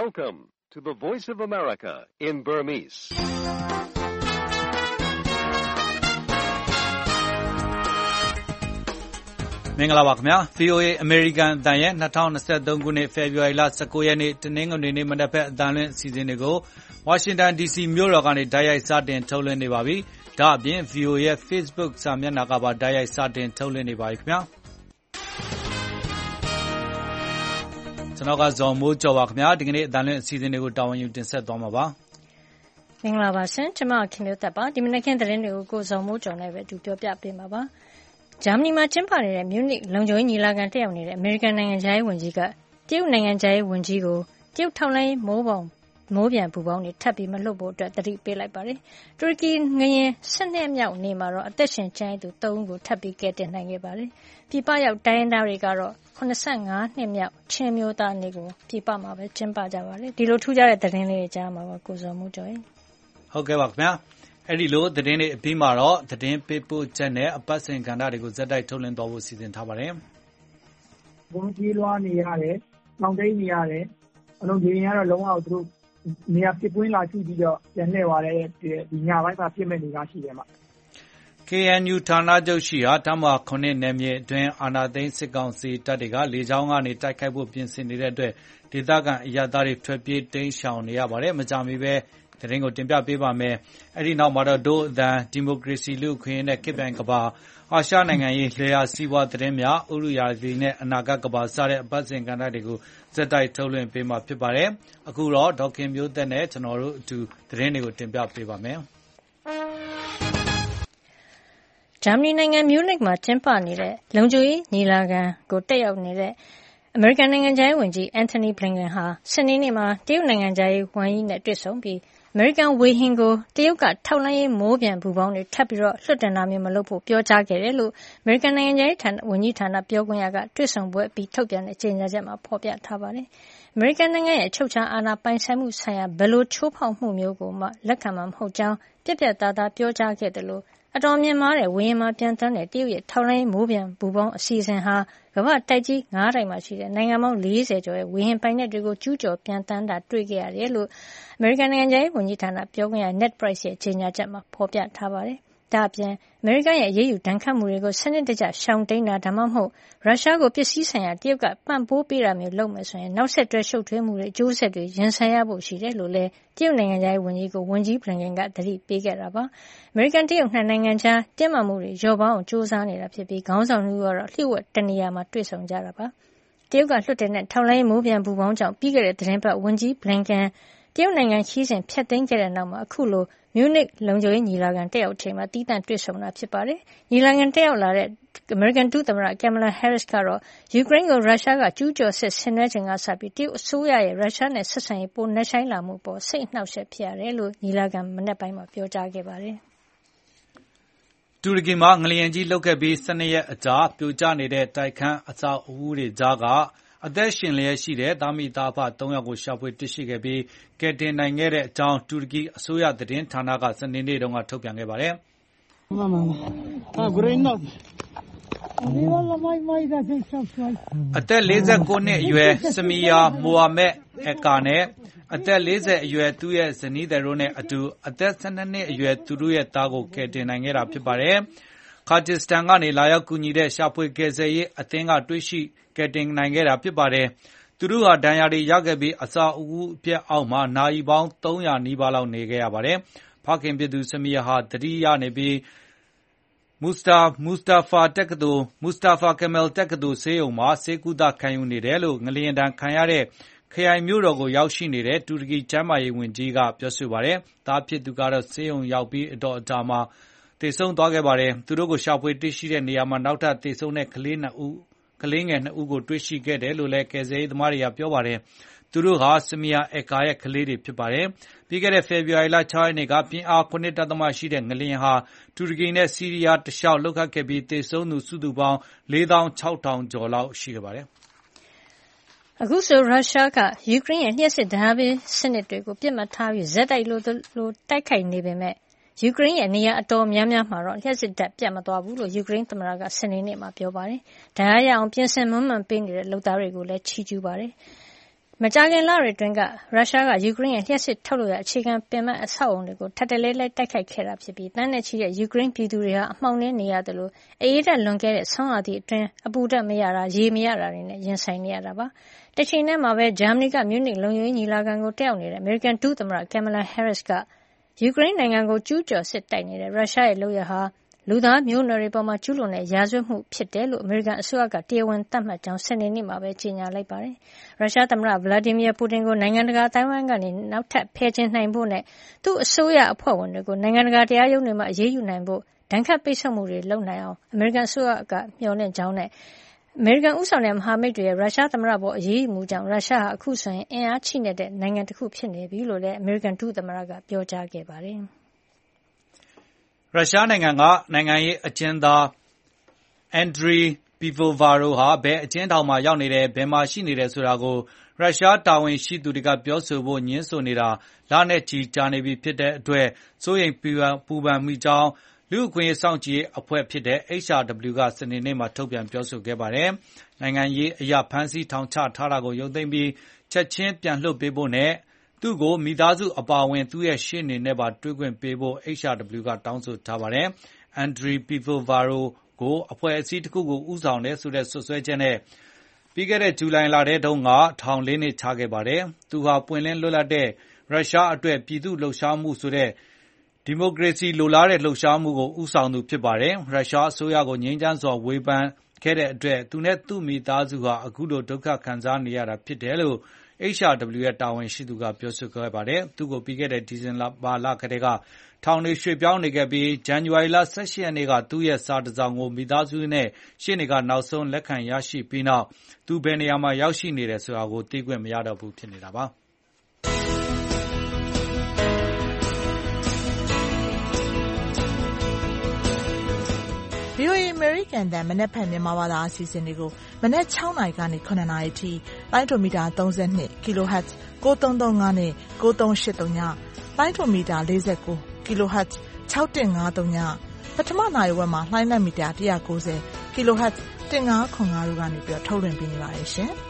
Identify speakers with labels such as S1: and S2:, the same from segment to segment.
S1: Welcome to the Voice of America in Burmese.
S2: ။မင်္ဂလာပါခင်ဗျာ VOA American အတန်ရဲ့2023ခုနှစ် February လ19ရက်နေ့တနင်္ဂနွေနေ့မနက်ဖက်အတန်လွင့်အစီအစဉ်တွေကို Washington DC မြို့တော်ကနေတိုက်ရိုက်စတင်ထုတ်လွှင့်နေပါပြီ။ဒါ့အပြင် VOA ရဲ့ Facebook စာမျက်နှာကပါတိုက်ရိုက်စတင်ထုတ်လွှင့်နေပါပြီခင်ဗျာ။ကျွန်တော်ကဇော်မိုးကျော်ပါခင်ဗျာဒီကနေ့အတန်လွင့်အစီအစဉ်တွေကိုတာဝန်ယူတင်ဆက်သွားမှာပါ
S3: ။မင်္ဂလာပါရှင်ကျွန်မခင်မျိုးသက်ပါဒီမနက်ခင်းသတင်းတွေကိုကိုဇော်မိုးကျော်နဲ့ပဲတူပြောပြပေးမှာပါ။ဂျာမနီမှာကျင်းပနေတဲ့မြူးနစ်လုံခြုံရေးညီလာခံတက်ရောက်နေတဲ့အမေရိကန်နိုင်ငံခြားရေးဝန်ကြီးကတရုတ်နိုင်ငံခြားရေးဝန်ကြီးကိုတရုတ်ထောက်လှမ်းရေးမိုးပြန်ပူပေါင်းတွေထပ်ပြီးမလွတ်ဖို့အတွက်တတိပေးလိုက်ပါတယ်။တူရကီငရင်12မြောက်နေ့မှာတော့အသက်ရှင်ကျန်သူ3ဦးကိုထပ်ပြီးကယ်တင်နိုင်ခဲ့ပါတယ်။ပြည်ပရောက်တိုင်းရင်းသားတွေကတော့85နှစ်မြောက်ချင်းမျိုးသားနေ့ကိုပြည်ပမှာပဲကျင်းပကြပါတယ်။ဒီလိုထူးခြားတဲ့သတင်းလေးတွေကြားမှာပါကိုဇော်မိုးကျော်ရေ
S2: ။ဟုတ်ကဲ့ပါခင်ဗျာ။အဲ့ဒီလိုသတင်းတွေအပြီးမှာတော့သတင်းပေးပို့ချက်နဲ့အပတ်စဉ်ကဏ္ဍတွေကိုဇက်တိုက်ထုတ်လွှင့်သွားဖို့စီစဉ်ထားပါတယ်
S4: ။ဘုံကြီးလွှားနေရတယ်၊တောင်တိတ်နေရတယ်။အလုံးကြီးရင်ကတော့လုံးဝသူတို့နေရာပြပွင့်လာကြည့်ပြီးတော့ပြန်လှည့်သွားတဲ့ဒီညပိုင်းမှာပြစ်မဲ့နေတာရှိတယ်မှာ
S2: ။ KNU ဌာနချုပ်ရှိရာတမ9နယ်မြေအတွင်းအာဏာသိမ်းစစ်ကောင်စီတပ်တွေကလေကြောင်းကနေတိုက်ခိုက်ဖို့ပြင်ဆင်နေတဲ့အတွက်ဒေသခံအရပ်သားတွေထွက်ပြေးတိမ်းရှောင်နေရပါတယ်။မကြမီပဲသတင်းကိုတင်ပြပေးပါမယ်။အဲဒီနောက်မှာတော့ဒို့အသံဒီမိုကရေစီလူ့အခွင့်အရေးနဲ့ခေတ်ပြိုင်ကဘာအာရှနိုင်ငံရေးလျှော်စီးပွားသတင်းများဥရုယာတီနဲ့အနာဂတ်ကဘာစတဲ့အပတ်စဉ်ကဏ္ဍတွေကိုဇက်တိုက်ထုတ်လွှင့်ပေးမှာဖြစ်ပါတယ်။အခုတော့ဒေါက်ခင်မျိုးသက်နဲ့ကျွန်တော်တို့အတူသတင်းတွေကိုတင်ပြပေးပါမယ်
S3: ။ဂျာမနီနိုင်ငံမြူးနစ်မှာကျင်းပနေတဲ့လုံခြုံရေးညီလာခံကိုတက်ရောက်နေတဲ့အမေရိကန်နိုင်ငံခြားရေးဝန်ကြီးအန်ထိုနီဘလင်ကန်ဟာစနေနေ့မှာတရုတ်နိုင်ငံခြားရေးဝန်ကြီးနဲ့တွေ့ဆုံပြီးအမေရိကန်ဝေဟင်ကိုတရုတ်ကထောက်လှမ်းရေးမိုးပြန်ပူပေါင်းတွေထပ်ပြီးလွှတ်တင်တာမျိုးမလုပ်ဖို့ပြောကြားခဲ့တယ်လို့အမေရိကန်နိုင်ငံခြားရေးဝန်ကြီးဌာနပြောခွင့်ရကတွေ့ဆုံပွဲအပြီးထုတ်ပြန်တဲ့ကြေညာချက်မှာဖော်ပြထားပါတယ်။အမေရိကန်နိုင်ငံရဲ့အချုပ်အခြာအာဏာပိုင်ဆိုင်မှုဆိုင်ရာဘယ်လိုချိုးဖောက်မှုမျိုးကိုမှလက်ခံမှာမဟုတ်ကြောင်းပြတ်ပြတ်သားသားပြောကြားခဲ့တယ်လို့အတော်မြင့်မားတဲ့ဝေဟင်မှာပြန်တန်းတဲ့တရုတ်ရဲ့ထောက်လှမ်းရေးမိုးပြန်ပူပေါင်းအစီအစဉ်ဟာကမ္ဘာတိုက်ကြီး9တိုက်မှာရှိတဲ့နိုင်ငံပေါင်း40ကျော်ရဲ့ဝေဟင်ပိုင်နက်တွေကိုကျူးကျော်ပြန်တန်းတာတွေ့ခဲ့ရတယ်လို့အမေရိကန်နိုင်ငံခြားရေးဝန်ကြီးဌာနပြောခွင့်ရ Ned Price ရဲ့ကြေညာချက်မှာဖော်ပြထားပါတယ်။ဒါ့အပြင်အမေရိကန်ရဲ့အရေးယူဒဏ်ခတ်မှုတွေကိုစနစ်တကျရှောင်တိမ်းတာဒါမှမဟုတ်ရုရှားကိုပစ္စည်းဆိုင်ရာတရုတ်ကပံ့ပိုးပေးတာမျိုးလုပ်မယ်ဆိုရင်နောက်ဆက်တွဲရှုပ်ထွေးမှုတွေအကျိုးဆက်တွေရင်ဆိုင်ရဖို့ရှိတယ်လို့လည်းတရုတ်နိုင်ငံခြားရေးဝန်ကြီးကိုဝန်ကြီးဘလင်ကန်ကသတိပေးခဲ့တာပါ။အမေရိကန်တရုတ်နှစ်နိုင်ငံကြားတင်းမာမှုတွေလျော့ပါအောင်စ조사နေတာဖြစ်ပြီးခေါင်းဆောင်တွေကတော့လျှို့ဝှက်တနေရာမှာတွေ့ဆုံကြတာပါ။တရုတ်ကလွှတ်တင်တဲ့ထောက်လှမ်းရေးမိုးပြန်ပူပေါင်းကြောင့်ပြီးခဲ့တဲ့သတင်းပတ်ဝန်ကြီးဘလင်ကန်တရုတ်နိုင်ငံခီးစဉ်ဖျက်သိမ်းခဲ့တဲ့နောက်မှာအခုလိုမြူးနစ်လုံခြုံရေးညီလာခံတက်ရောက်ချိန်မှာတီးတန့်တွေ့ဆုံတာဖြစ်ပါတယ်။ညီလာခံတက်ရောက်လာတဲ့အမေရိကန်ဒုသမ္မတကင်မလာဟဲရစ်ကတော့ယူကရိန်းကိုရုရှားကကျူးကျော်စစ်ဆင်နွှဲချိန်ကစပြီးတရုတ်အစိုးရရဲ့ရုရှားနဲ့ဆက်ဆံရေးပိုနက်ရှိုင်းလာမှုပေါ်စိတ်နှောက်ယှက်ဖြစ်ရတယ်လို့ညီလာခံမနက်ပိုင်းမှာပြောကြားခဲ့ပါတယ်
S2: ။တူရကီမှာငလျင်ကြီးလှုပ်ခဲ့ပြီး12ရက်အကြာပြိုကျနေတဲ့တိုက်ခန်းအဆောက်အဦတွေကြားကအသက်ရှင်လျက်ရှိတဲ့သားမိသားဖ3ယောက်ကိုရှာဖွေတွေ့ရှိခဲ့ပြီးကယ်တင်နိုင်ခဲ့တဲ့အကြောင်းတူရကီအစိုးရသတင်းဌာနကစနေနေ့တုန်းကထုတ်ပြန်ခဲ့ပါတယ်။အသက်49နှစ်အရွယ်စမီယာမိုဟာမက်အကာနဲ့အသက်40အရွယ်သူ့ရဲ့ဇနီးတို့နဲ့အတူအသက်12နှစ်အရွယ်သူတို့ရဲ့သားကိုကယ်တင်နိုင်ခဲ့တာဖြစ်ပါတယ်။ကာဂျစ်စတန်ကနေလာရောက်ကူညီတဲ့ရှာဖွေကယ်ဆယ်ရေးအသင်းကတွေ့ရှိကယ်တင်နိုင်ခဲ့တာဖြစ်ပါတယ်။သူတို့ဟာဒဏ်ရာတွေရခဲ့ပြီးအစာအုပ်အပြက်အောက်မှာနာရီပေါင်း300နီးပါးလောက်နေခဲ့ရပါတယ်။ဖခင်ဖြစ်သူစမီယာဟာတတိယနေပြီးမူစတာဖာကမယ်တက္ကသိုလ်ဆေးရုံမှာဆေးကုသခံယူနေတယ်လို့ငလျင်ဒဏ်ခံရတဲ့ခရိုင်မြို့တော်ကိုရောက်ရှိနေတဲ့တူရကီကျန်းမာရေးဝန်ကြီးကပြောဆိုပါတယ်။သားဖြစ်သူကတော့ဆေးရုံရောက်ပြီးအတော်အကြာမှာသေဆုံးသွားခဲ့ပါတယ်။သူတို့ကိုရှာဖွေတွေ့ရှိတဲ့နေရာမှာနောက်ထပ်သေဆုံးတဲ့ကလေးငယ်2ဦးကိုတွေ့ရှိခဲ့တယ်လို့လည်းကယ်ဆယ်ရေးသမားတွေကပြောပါတယ်။သူတို့ဟာစမီယာအကာရဲ့ကလေးတွေဖြစ်ပါတယ်။ပြီးခဲ့တဲ့ဖေဖော်ဝါရီလ6ရက်နေ့ကပြင်းအား9.ရှိတဲ့ငလျင်ဟာတူရကီနဲ့ဆီးရီးယားတလျှောက်လှုပ်ခတ်ခဲ့ပြီးသေဆုံးသူစုစုပေါင်း46,000ကျော်လောက်ရှိခဲ့ပါတယ်
S3: ။အခုဆိုရုရှားကယူကရိန်းရဲ့လျှပ်စစ်ဓာတ်ပေးစနစ်တွေကိုပြစ်မှတ်ထားပြီးဇက်တိုက်လိုတိုက်ခိုက်နေပေမဲ့ယူကရိန်းရဲ့နေရာအတော်များများမှာတော့လျှပ်စစ်ဓာတ်ပြတ်မသွားဘူးလို့ယူကရိန်းသမ္မတကစနေနေ့မှာပြောပါတယ်။ဒါရရအောင်ပြင်ဆင်မွမ်းမံပေးနေတဲ့လုပ်သားတွေကိုလည်းချီးကျူးပါတယ်။မကြာခင်လတွေအတွင်းကရုရှားကယူကရိန်းရဲ့လျှပ်စစ်ထုတ်လုပ်ရာအခြေခံပင်မအဆောက်အုံတွေကိုထပ်တလဲလဲတိုက်ခိုက်ခဲ့တာဖြစ်ပြီးတန်းနဲ့ချီတဲ့ယူကရိန်းပြည်သူတွေဟာအမှောင်ထဲနေရသလိုအအေးဓာတ်လွန်ကဲတဲ့ဆောင်းရာသီအတွင်းအပူဓာတ်မရတာရေမရတာတွေနဲ့ရင်ဆိုင်နေရတာပါ။တချိန်တည်းမှာပဲဂျာမနီကမြူးနစ်လုံခြုံရေးညီလာခံကိုတက်ရောက်နေတဲ့အမေရိကန်ဒုသမ္မတကယ်မလာဟဲရစ်ကယူကရိန်းနိုင်ငံကိုကျူးကျော်စစ်တိုက်နေတဲ့ရုရှားရဲ့လုပ်ရပ်ဟာလူသားမျိုးနွယ်တွေပေါ်ကျူးလွန်တဲ့ရာဇဝတ်မှုဖြစ်တယ်လို့အမေရိကန်အစိုးရကတရားဝင်သတ်မှတ်ကြောင်းစနေနေ့မှာပဲကြေညာလိုက်ပါတယ်။ရုရှားသမ္မတဗလာဒီမီယာပူတင်ကိုနိုင်ငံတကာအသိုင်းအဝိုင်းကနေနောက်ထပ်ဖယ်ကျဉ်နိုင်ဖို့နဲ့သူ့အစိုးရအဖွဲ့ဝင်တွေကိုနိုင်ငံတကာတရားရုံးတွေမှာအရေးယူနိုင်ဖို့ဒဏ်ခတ်ပိတ်ဆို့မှုတွေလုပ်နိုင်အောင်အမေရိကန်အစိုးရကမျှော်လင့်ကြောင်းနဲ့အမေရိကန်ဦးဆောင်တဲ့မဟာမိတ်တွေရဲ့ရုရှားသမ္မတပေါ်အရေးယူမှုကြောင့်ရုရှားဟာအခုဆိုရင်အင်အားချိနဲ့တဲ့နိုင်ငံတစ်ခုဖြစ်နေပြီလို့လည်းအမေရိကန်ဒုသမ္မတကပြောကြားခဲ့ပါတယ်။
S2: ရုရှားနိုင်ငံကနိုင်ငံရေးအကျဉ်းသားအန်ဒရီပီဗိုဗာရိုဟာဘယ်အကျဉ်းထောင်မှာရောက်နေတယ်ဘယ်မှာရှိနေတယ်ဆိုတာကိုရုရှားတာဝန်ရှိသူတွေကပြောဆိုဖို့ညှင်းဆိုနေတာလနဲ့ချီကြာနေပြီဖြစ်တဲ့အတွက်စိုးရိမ်ပူပန်မိကြောင်းလူ့အခွင့်အရေးစောင့်ကြည့်ရေးအဖွဲ့ဖြစ်တဲ့ HRW ကစနေနေ့မှာထုတ်ပြန်ပြောဆိုခဲ့ပါတယ်။နိုင်ငံရေးအရာဖမ်းဆီးထောင်ချထားတာကိုရုပ်သိမ်းပြီးချက်ချင်းပြန်လွှတ်ပေးဖို့နဲ့သူ့ကိုမိသားစုအပါအဝင်သူ့ရဲ့ရှေ့နေနဲ့ပါတွေ့ခွင့်ပေးဖို့ HRW ကတောင်းဆိုထားပါတယ်။ အန်ဒရီပီဗိုဗာရိုကိုအဖွဲ့အစည်းတစ်ခုကိုဦးဆောင်တယ်ဆိုတဲ့စွပ်စွဲချက်နဲ့ပြီးခဲ့တဲ့ဇူလိုင်လထဲတုန်းကထောင်၄နှစ်ချခဲ့ပါတယ်။သူဟာပွင့်လင်းလွတ်လပ်တဲ့ရုရှားအတွက်ပြည်သူ့လှုပ်ရှားမှုဆိုတဲ့ဒီမိုကရေစီလိုလားတဲ့လှုပ်ရှားမှုကိုဦးဆောင်သူဖြစ်ပါတယ်။ရုရှားအစိုးရကိုငြိမ်းချမ်းစွာဝေဖန်ခဲ့တဲ့အတွက်သူနဲ့သူ့မိသားစုဟာအခုလိုဒုက္ခခံစားနေရတာဖြစ်တယ်လို့HRW ရဲ့တာဝန်ရှိသူကပြောဆိုခဲ့ပါတယ်။သူ့ကိုပြီးခဲ့တဲ့ဒီဇင်ဘာလကတည်းကထောင်တွေရွှေ့ပြောင်းနေခဲ့ပြီးဇန်နဝါရီလ18ရက်နေ့ကသူ့ရဲ့စာတစ်စောင်ကိုမိသားစုနဲ့ရှေ့နေကနောက်ဆုံးလက်ခံရရှိပြီးနောက်သူဘယ်နေရာမှာရောက်ရှိနေတယ်ဆိုတာကိုသိခွင့်မရတော့ဘူးဖြစ်နေတာပါ။
S5: VOA American တန်မနက်ဖြန်မြန်မာဘာသာအစီအစဉ်တွေကိုမနက်6နာရီကနေ9နာရီထိလိုင်းဒိုမီတာ32 kHz 9335နဲ့9383ညလိုင်းဒိုမီတာ49 kHz 6153ညပထမနာရီဝက်မှာလိုင်းနက်မီတာ190 kHz 1505တို့ကနေပြီးထုတ်လွှင့်ပေးနေပါတယ်ရှင်။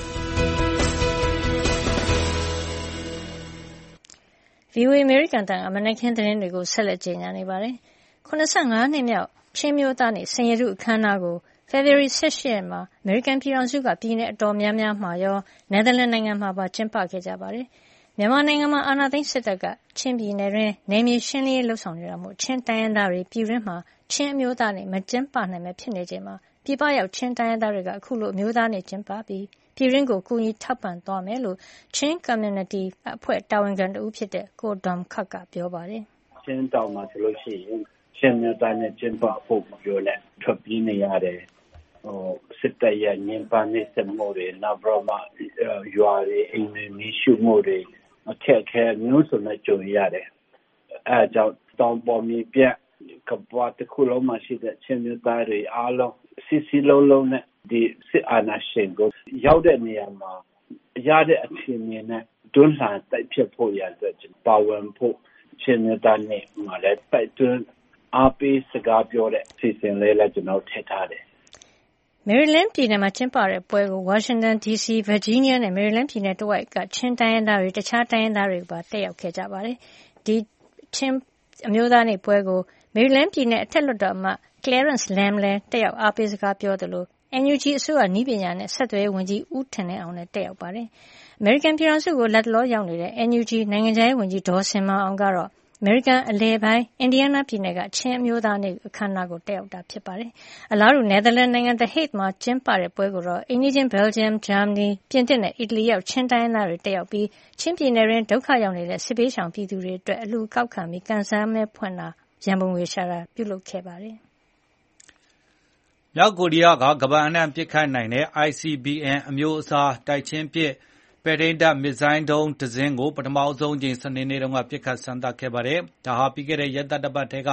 S3: VOA American တန်အမနက်ခင်းသတင်းတွေကိုဆက်လက်ကြေညာနေပါတယ်။85နှစ်မြောက်ချင်းမျိုးသားနေ့စင်ရတုအခမ်းအနားကို February 18 ရက်မှာအမေရိကန်ပြည်ထောင်စုကပြည်내အတော်များများမှာရောနယ်သာလန်နိုင်ငံမှာပါကျင်းပခဲ့ကြပါတယ်။မြန်မာနိုင်ငံမှာအာဏာသိမ်းစစ်တပ်ကချင်းပြည်နယ်တွင်နယ်မြေရှင်းလင်းရေးလှုပ်ဆောင်နေတာမို့ချင်းတိုင်းရင်းသားတွေပြည်တွင်းမှာချင်းအမျိုးသားနေ့မကျင်းပနိုင်မဲ့ဖြစ်နေချိန်မှာပြည်ပရောက်ချင်းတိုင်းရင်းသားတွေကအခုလိုအမျိုးသားနေ့ကျင်းပပြီးပြည်တွင်းကိုကူညီထောက်ပံ့သွားမယ်လို့ချင်း community အဖွဲ့တာဝန်ခံတဦးဖြစ်တဲ့ကိုဒေါမ်ခတ်ကပြောပါတယ်
S6: ။ချင်းတောင်မှာဆိုလို့ရှိရင်ချင်းမျိုးသားနဲ့ကျင်းပဖို့ပြောလဲထွက်ပြေးနေရတယ်စစ်တပ်ရဲ့ညင်ပန်းနေစမှုတွေနောက်ပြီးမှရွာတွေအိမ်တွေမီးရှို့မှုတွေအခက်အခဲမျိုးစုံနဲ့ကြုံရတယ်အဲကြောင့်တောင်ပေါ်မြေပြန့်ကပ္ပတစ်ခုလုံးမှာရှိတဲ့ချင်းမျိုးသားတွေအားလုံးစီလုံးလုံးနဲ့ဒီစစ်အာဏာရှင်ကိုရောက်တဲ့နေရာမှာရတဲ့အချိန်နဲ့တွန်းလှန်တိုက်ဖြတ်ဖို့ရတဲ့ပါဝင်ဖို့ချင်းမျိုးသားနဲ့မှလည်းတိုက်တွန်းအားပေးစကားပြောတဲ့စီစဉ်လေးလည်းကျွန်တော်ထည့်ထားတယ်
S3: မေရီလန်းပြည်နယ်မှာကျင်းပတဲ့ပွဲကိုဝါရှင်တန် DC ဗာဂျီးနီးယားနဲ့မေရီလန်းပြည်နယ်တဝိုက်ကချင်းတိုင်းရင်းသားတွေတခြားတိုင်းရင်းသားတွေပါတက်ရောက်ခဲ့ကြပါတယ်။ဒီချင်းအမျိုးသားနေ့ပွဲကိုမေရီလန်းပြည်နယ်အထက်လွှတ်တော်အမတ် Clarence Lam လည်းတက်ရောက်အားပေးစကားပြောသလို NUG အစိုးရနည်းပညာနဲ့ဆက်သွယ်ရေးဝန်ကြီးဦးထင်လင်းအောင်လည်းတက်ရောက်ပါတယ်။အမေရိကန်ပြည်ထောင်စုကိုလက်တလောရောက်နေတဲ့ NUG နိုင်ငံခြားရေးဝန်ကြီးဒေါ်စင်မာအောင်ကတော့အမေရိကန်အလယ်ပိုင်းအင်ဒီယားနားပြည်နယ်ကချင်းအမျိုးသားနေ့အခမ်းအနားကိုတက်ရောက်တာဖြစ်ပါတယ်။အလားတူနယ်သာလန်နိုင်ငံ The Hague မှာကျင်းပတဲ့ပွဲကိုတော့အိမ်နီးချင်း Belgium, Germany, ပြင်သစ်နဲ့အီတလီရောက်ချင်းတိုင်းရင်းသားတွေတက်ရောက်ပြီးချင်းပြည်နယ်တွင်ဒုက္ခရောက်နေတဲ့စစ်ပေးရှောင်ပြည်သူတွေအတွက်အလှူကောက်ခံပြီးကန်ဆယ်မဲဖွင့်တာရန်ပုံငွေရှာတာပြုလုပ်ခဲ့ပါတယ်
S2: ။မြောက်ကိုရီးယားကကမ္ဘာအနှံ့ပစ်ခတ်နိုင်တဲ့ ICBM အမျိုးအစားတိုက်ချင်းပစ်ပဲ့ထိန်းတပ်မစ်ဇိုင်းဒုံးတစ်စင်းကိုပထမဆုံးအကြိမ်စနေနေ့တုန်းကပစ်ခတ်စမ်းသပ်ခဲ့ပါတယ်။ဒါဟာပြီးခဲ့တဲ့ရက်သတ္တပတ်ထဲက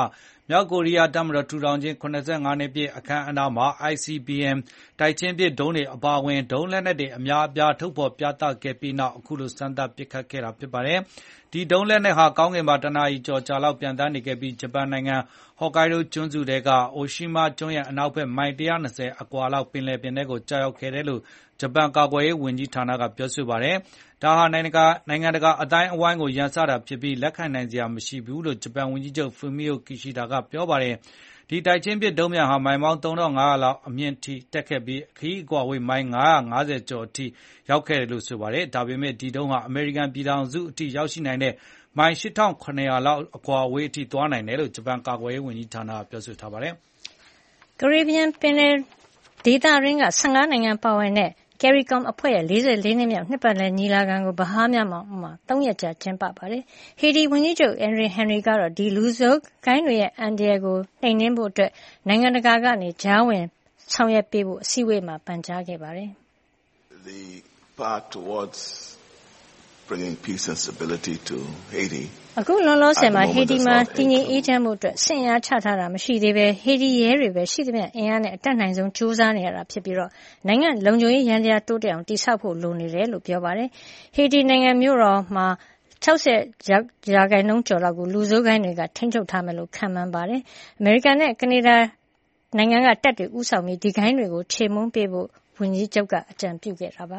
S2: မြောက်ကိုရီးယားတပ်မတော်ထူထောင်ခြင်း85နှစ်ပြည့်အခမ်းအနားမှာ ICBM တိုက်ချင်းပစ်ဒုံးတွေအပါအဝင်ဒုံးလက်နက်တွေအများအပြားထုတ်ဖော်ပြသခဲ့ပြီးနောက်အခုလိုစမ်းသပ်ပစ်ခတ်ခဲ့တာဖြစ်ပါတယ်။ဒီဒုံးလက်နက်ဟာကောင်းကင်မှာတနာရီကျော်ကြာလောက်ပျံသန်းနေခဲ့ပြီးဂျပန်နိုင်ငံဟော့ကိုင်ဒိုကျွန်းစုတဲကအိုရှိမာကျွန်းရဲ့အနောက်ဘက်မိုင်120အကွာလောက်ပင်လယ်ပြင်ထဲကိုကြာရောက်ခဲ့တယ်လို့ဂျပန်ကာကွယ်ရေးဝန်ကြီးဌာနကပြောဆိုပါတယ်။ဒါဟာနိုင်ငံတကာအတိုင်းအဝိုင်းကိုရန်စတာဖြစ်ပြီးလက်ခံနိုင်စရာမရှိဘူးလို့ဂျပန်ဝန်ကြီးချုပ်ဖူမီယိုကီရှီဒါကပြောပါတယ်။ဒီတိုက်ချင်းပစ်ဒုံးများဟာမိုင်ပေါင်း3500လောက်အမြင့်ထိတက်ခဲ့ပြီးခရီးအကွာဝေးမိုင်950ကျော်အထိရောက်ခဲ့တယ်လို့ဆိုပါတယ်။ဒါပေမဲ့ဒီဒုံးဟာအမေရိကန်ပြည်ထောင်စုအထိရောက်ရှိနိုင်တဲ့မိုင်8700လောက်အကွာအဝေးအထိသွားနိုင်တယ်လို့ဂျပန်ကာကွယ်ရေးဝန်ကြီးဌာနကပြောဆိုထားပါတယ်
S3: ။ကာရစ်ဘီယံပင်လယ်ဒေသရင်းက15နိုင်ငံပါဝင်တဲ့CARICOM အဖွဲ့ရဲ့44နှစ်မြောက်နှစ်ပတ်လည်ညီလာခံကိုဗဟားများမှာ3ရက်ကြာကျင်းပပါတယ်။ဟေတီဝန်ကြီးချုပ်အန်ရီဟန်ရီကတော့ဒီလူဆိုးဂိုင်းတွေရဲ့အန်ဒီယာကိုနှိမ်နင်းဖို့အတွက်နိုင်ငံတကာကနေကြားဝင်ဆောင်ရွက်ပေးဖို့အစည်းအဝေးမှာပန်ကြားခဲ့ပါတယ်။
S7: The path towards bringing peace and stability to Haiti
S3: အခုလောလောဆယ်မှာဟေတီမှာတည်ငြိမ်အေးချမ်းမှုအတွက်ဆင်အားချထားတာမရှိသေးပဲဟေတီရဲတွေပဲရှိသမျှအင်အားနဲ့အတက်နိုင်ဆုံးကြိုးစားနေရတာဖြစ်ပြီးတော့နိုင်ငံလုံခြုံရေးရန်တရားတိုးတက်အောင်တည်ဆောက်ဖို့လိုနေတယ်လို့ပြောပါတယ်ဟေတီနိုင်ငံမြို့တော်မှာ60ရာခိုင်နှုန်းကျော်လောက်ကိုလူဆိုးကိုင်းတွေကထိန်းချုပ်ထားမယ်လို့ခန့်မှန်းပါတယ်အမေရိကန်နဲ့ကနေဒါနိုင်ငံကတပ်တွေဥဆောင်ပြီးဒီကိုင်းတွေကိုခြေမုန်းပေးဖို့ဝန်ကြီးချုပ်ကအကြံပြုခဲ့တာပါ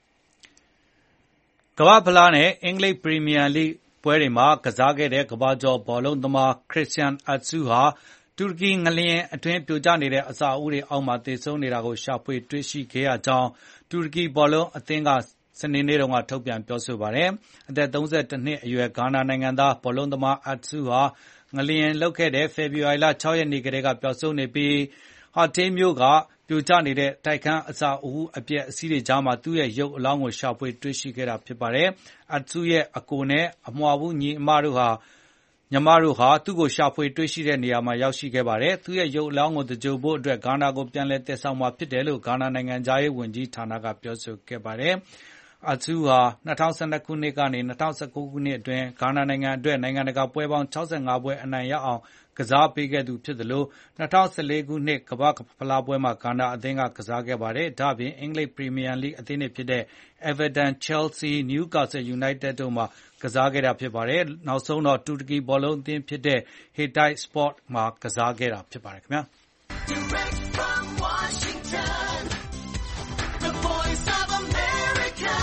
S2: ကမ္ဘာဖလားနဲ့အင်္ဂလိပ်ပရီးမီးယားလိပွဲတွေမှာကစားခဲ့တဲ့ကမ္ဘာကျော်ဘောလုံးသမားခရစ်စတန်အတ်ဆူဟာတူရကီငလျင်အတွင်းပြိုကျနေတဲ့အစာအုပ်တွေအောက်မှာသေဆုံးနေတာကိုရှာဖွေတွေ့ရှိခဲ့ရကြောင်းတူရကီဘောလုံးအသင်းကစနေနေ့တုန်းကထုတ်ပြန်ပြောဆိုပါတယ်။အသက်32နှစ်အရွယ်ဂါနာနိုင်ငံသားဘောလုံးသမားအတ်ဆူဟာငလျင်လှုပ်ခဲ့တဲ့ဖေဖော်ဝါရီလ6ရက်နေ့ကတည်းကပျောက်ဆုံးနေပြီးဟာတေးမြို့ကပြိုကျနေတဲ့တိုက်ခန်းအစာအုပ်အပျက်အစီးတွေကြားမှာသူ့ရဲ့ရုပ်အလောင်းကိုရှာဖွေတွေ့ရှိခဲ့တာဖြစ်ပါတယ်။အတ်ဆူရဲ့အကိုနဲ့အမွှာဘူးညီမတို့ဟာသူ့ကိုရှာဖွေတွေ့ရှိတဲ့နေရာမှာရောက်ရှိခဲ့ပါတယ်။သူ့ရဲ့ရုပ်အလောင်းကိုသဂြိုဟ်ဖို့အတွက်ဂါနာကိုပြန်လည်တည်ဆောက်မှာဖြစ်တယ်လို့ဂါနာနိုင်ငံသားရေးဝန်ကြီးဌာနကပြောဆိုခဲ့ပါတယ်။အတ်ဆူဟာ2012ခုနှစ်ကနေ2019ခုနှစ်အတွင်းဂါနာနိုင်ငံအတွက်နိုင်ငံတကာပွဲပေါင်း65ပွဲအနိုင်ရအောင်ကစားပေးခဲ့သူဖြစ်သလို2014ခုနှစ်ကမ္ဘာ့ဖလားပွဲမှာဂါနာအသင်းကကစားခဲ့ပါတယ်။ဒါ့အပြင်အင်္ဂလိပ်ပရီးမီးယားလိအသင်းတွေဖြစ်တဲ့ Everton, Chelsea, Newcastle United တို့မှကစားခဲ့တာဖြစ်ပါတယ်။နောက်ဆုံးတော့တူရကီဘောလုံးအသင်းဖြစ်တဲ့ Hatay Sport မှာကစားခဲ့တာဖြစ်ပါတယ်ခင်ဗျာ။ Direct from Washington, the voice of America,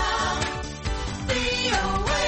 S2: VOA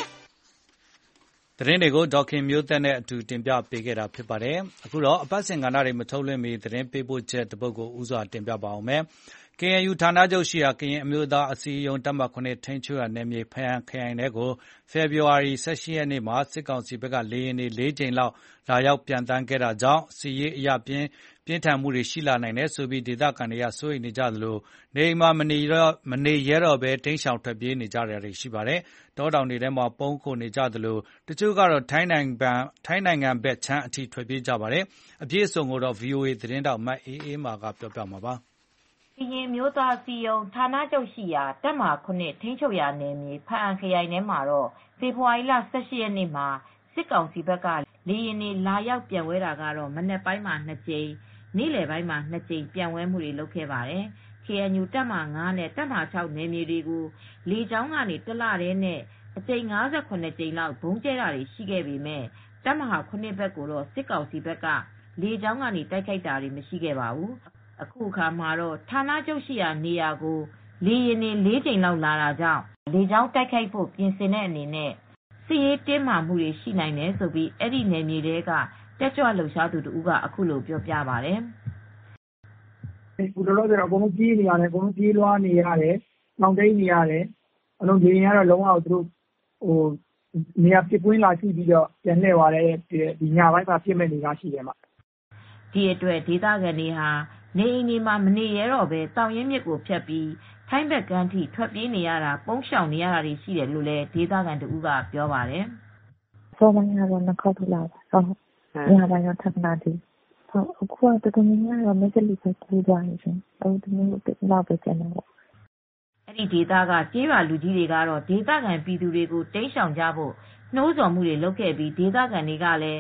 S2: သတင်းတွေကိုဒေါက်ခင်မျိုးသက်နဲ့အတူတင်ပြပေးခဲ့တာဖြစ်ပါတယ်။အခုတော့အပတ်စဉ်ကဏ္ဍတွေမထုတ်လွှင့်မီသတင်းပေးပို့ချက်တစ်ပုဒ်ကိုဥစွာတင်ပြပါအောင်မယ်။ KNU ဌာနချုပ်ရှိရာကရင်အမျိုးသားအစည်းအရုံးတပ်မ9ထိန်းချုပ်ရာနယ်မြေဖားအံခရိုင်ထဲကိုဖေဖော်ဝါရီ18ရက်နေ့မှာစစ်ကောင်စီဘက်ကလေယာဉ်တွေ4ကြိမ်လောက်လာရောက်ပျံသန်းခဲ့တာကြောင့်စစ်ရေးအရပြင်းထန်မှုတွေရှိလာနိုင်တယ်ဆိုပြီးဒေသခံတွေကစိုးရိမ်နေကြသလိုနေအိမ်မှာမနေရတော့ဘဲတိမ်းရှောင်ထွက်ပြေးနေကြတာတွေရှိပါတယ်။တောတောင်တွေထဲမှာပုန်းခိုနေကြသလိုတချို့ကတော့ထိုင်းနိုင်ငံဘက်ခြမ်းအထိထွက်ပြေးကြပါတယ်။အပြည့်အစုံကိုတော့ VOA သတင်းတောက်မအေးအေးမာကပြောပြမှာပါ။
S8: ကရင်မျိုးသားစီယုံဌာနချုပ်ရှိရာတပ်မ9ထိန်းချုပ်ရာနယ်မြေဖားအံခရိုင်ထဲမှာတော့ဖေဖေါ်ဝါရီလ18ရက်နေ့မှာစစ်ကောင်စီဘက်ကလေယာဉ်တွေလာရောက်ပြန်ဝဲတာကတော့မနက်ပိုင်းမှာ2ကြိမ်နေ့လယ်ပိုင်းမှာ2ကြိမ်ပြန်ဝဲမှုတွေလုပ်ခဲ့ပါတယ်။ KNU တပ်မ9နဲ့တပ်မ6နယ်မြေတွေကိုလေကြောင်းကနေတလတည်းနဲ့အကြိမ်58ကြိမ်လောက်ဘုံကျဲတာတွေရှိခဲ့ပေမဲ့တပ်မဟာ9ဘက်ကိုတော့စစ်ကောင်စီဘက်ကလေကြောင်းကနေတိုက်ခိုက်တာတွေမရှိခဲ့ပါဘူး။အခုအခါမှာတော့ဌာနချုပ်ရှိရာနေရာကိုလေယာဉ်တွေ4ကြိမ်လောက်လာတာကြောင့်လေကြောင်းတိုက်ခိုက်ဖို့ပြင်ဆင်တဲ့အနေနဲ့စစ်ရေးတင်းမာမှုတွေရှိနိုင်တယ်ဆိုပြီးအဲ့ဒီနယ်မြေတွေကတက်ကြွလှုပ်ရှားသူတို့ကအခုလိုပြောပြပါတယ်
S4: ။အခုတော့အကုန်လုံးပြေးနေရတယ်အကုန်လုံးပြေးလွှားနေရတယ်နှောင့်တိန်နေရတယ်အလုံးလေယာဉ်ကတော့လုံးဝသူတို့နေရာပြစ်ကွင်းလာရှိပြီးတော့ပြန်လှည့်သွားတယ်ဒီညပိုင်းမှာပြစ်မဲ့နေရှိတယ်မှာ
S8: ဒီအတွက်ဒေသခံတွေဟာနေအိမ်တွေမှာမနေရတော့ပဲတောင်ရင်းမြစ်ကိုဖြတ်ပြီးထိုင်းဘက်ကမ်းထိထွက်ပြေးနေရတာပုန်းရှောင်နေရတာတွေရှိတယ်လို့လည်းဒေသခံတူကပြောပါတယ်
S9: ။စောပိုင်းကတော့နှစ်ခေါက်လာပါဟုတ်ညပိုင်းတော့ထပ်လာတယ်ဟုတ်အခုတော့တကယ်များတော့မကြည့်လို့ပဲကြည့်ကြရရှင်ဟုတ်တယ်လို့တော့ပဲကျန်တော့
S8: အဲ့ဒီဒေသကကျေးရွာလူကြီးတွေကတော့ဒေသခံပြည်သူတွေကိုတိမ်းရှောင်ကြဖို့နှိုးဆော်မှုတွေလုပ်ခဲ့ပြီးဒေသခံတွေကလည်းအ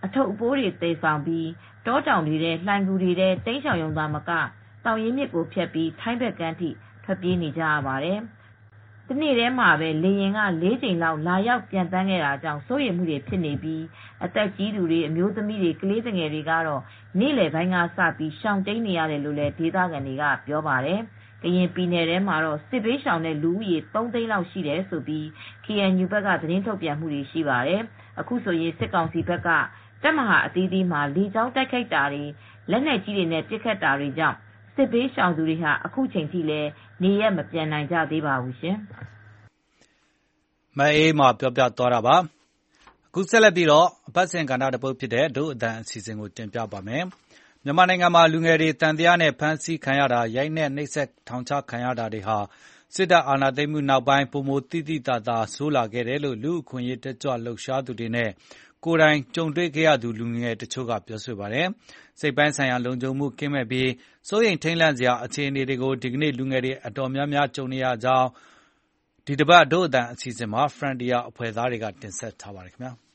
S8: အထုပ်အပိုးတွေသယ်ဆောင်ပြီးတောတောင်တွေထဲလှိုင်ဂူတွေထဲတိမ်းရှောင်ရုံသာမကတောင်ရင်းမြစ်ကိုဖြတ်ပြီးထိုင်းဘက်ကမ်းထိထွက်ပြေးနေကြရပါတယ်။တနေ့တည်းမှာပဲလေယာဉ်က4 ကြိမ်လောက်လာရောက်ပြန်တန်းခဲ့တာကြောင့်စိုးရိမ်မှုတွေဖြစ်နေပြီးအသက်ကြီးသူတွေအမျိုးသမီးတွေကလေးငယ်တွေကတော့နေ့လယ်ပိုင်းကစပြီးရှောင်တိမ်းနေရတယ်လို့လည်းဒေသခံတွေကပြောပါတယ်။ကရင်ပြည်နယ်ထဲမှာတော့စစ်ဘေးရှောင်တဲ့လူဦးရေ3 သိန်းလောက်ရှိတယ်ဆိုပြီး KNU ဘက်ကသတင်းထုတ်ပြန်မှုတွေရှိပါတယ်။အခုဆိုရင်စစ်ကောင်စီဘက်ကတပ်မဟာအသီးသီးမှာလေကြောင်းတိုက်ခိုက်တာတွေလက်နက်ကြီးတွေနဲ့ပစ်ခတ်တာတွေကြောင့်စစ်ဘေးရှောင်သူတွေဟာအခုချိန်ထိလည်းနေရပ်မပြန်နိုင်ကြသေးပါဘူးရှင်
S2: ။မအေးမှာပြောပြသွားတာပါ။အခုဆက်လက်ပြီးတော့အပတ်စဉ်ကဏ္ဍတစ်ပုဒ်ဖြစ်တဲ့ဒုအသံအစီအစဉ်ကိုတင်ပြပါမယ်။မြန်မာနိုင်ငံမှာလူငယ်တွေတန်တရားနဲ့ဖမ်းဆီးခံရတာရိုက်နှက်နှိပ်စက်ထောင်ချခံရတာတွေဟာစစ်တပ်အာဏာသိမ်းမှုနောက်ပိုင်းပုံမတိတိတသာဆိုးလာခဲ့တယ်လို့လူ့အခွင့်အရေးတက်ကြွလှုပ်ရှားသူတွေနဲ့ကိုယ်တိုင်ကြုံတွေ့ခဲ့ရသူလူငယ်တချို့ကပြောဆိုပါတယ်။စိတ်ပိုင်းဆိုင်ရာလုံခြုံမှုကင်းမဲ့ပြီးစိုးရိမ်ထိတ်လန့်စရာအခြေအနေတွေကိုဒီကနေ့လူငယ်တွေအတော်များများကြုံနေရကြောင်းဒီတစ်ပတ်ဒုအသံအစီအစဉ်မှာ Frontier အဖွဲ့သားတွေကတင်ဆက်ထားပါတယ်ခင်ဗျာ။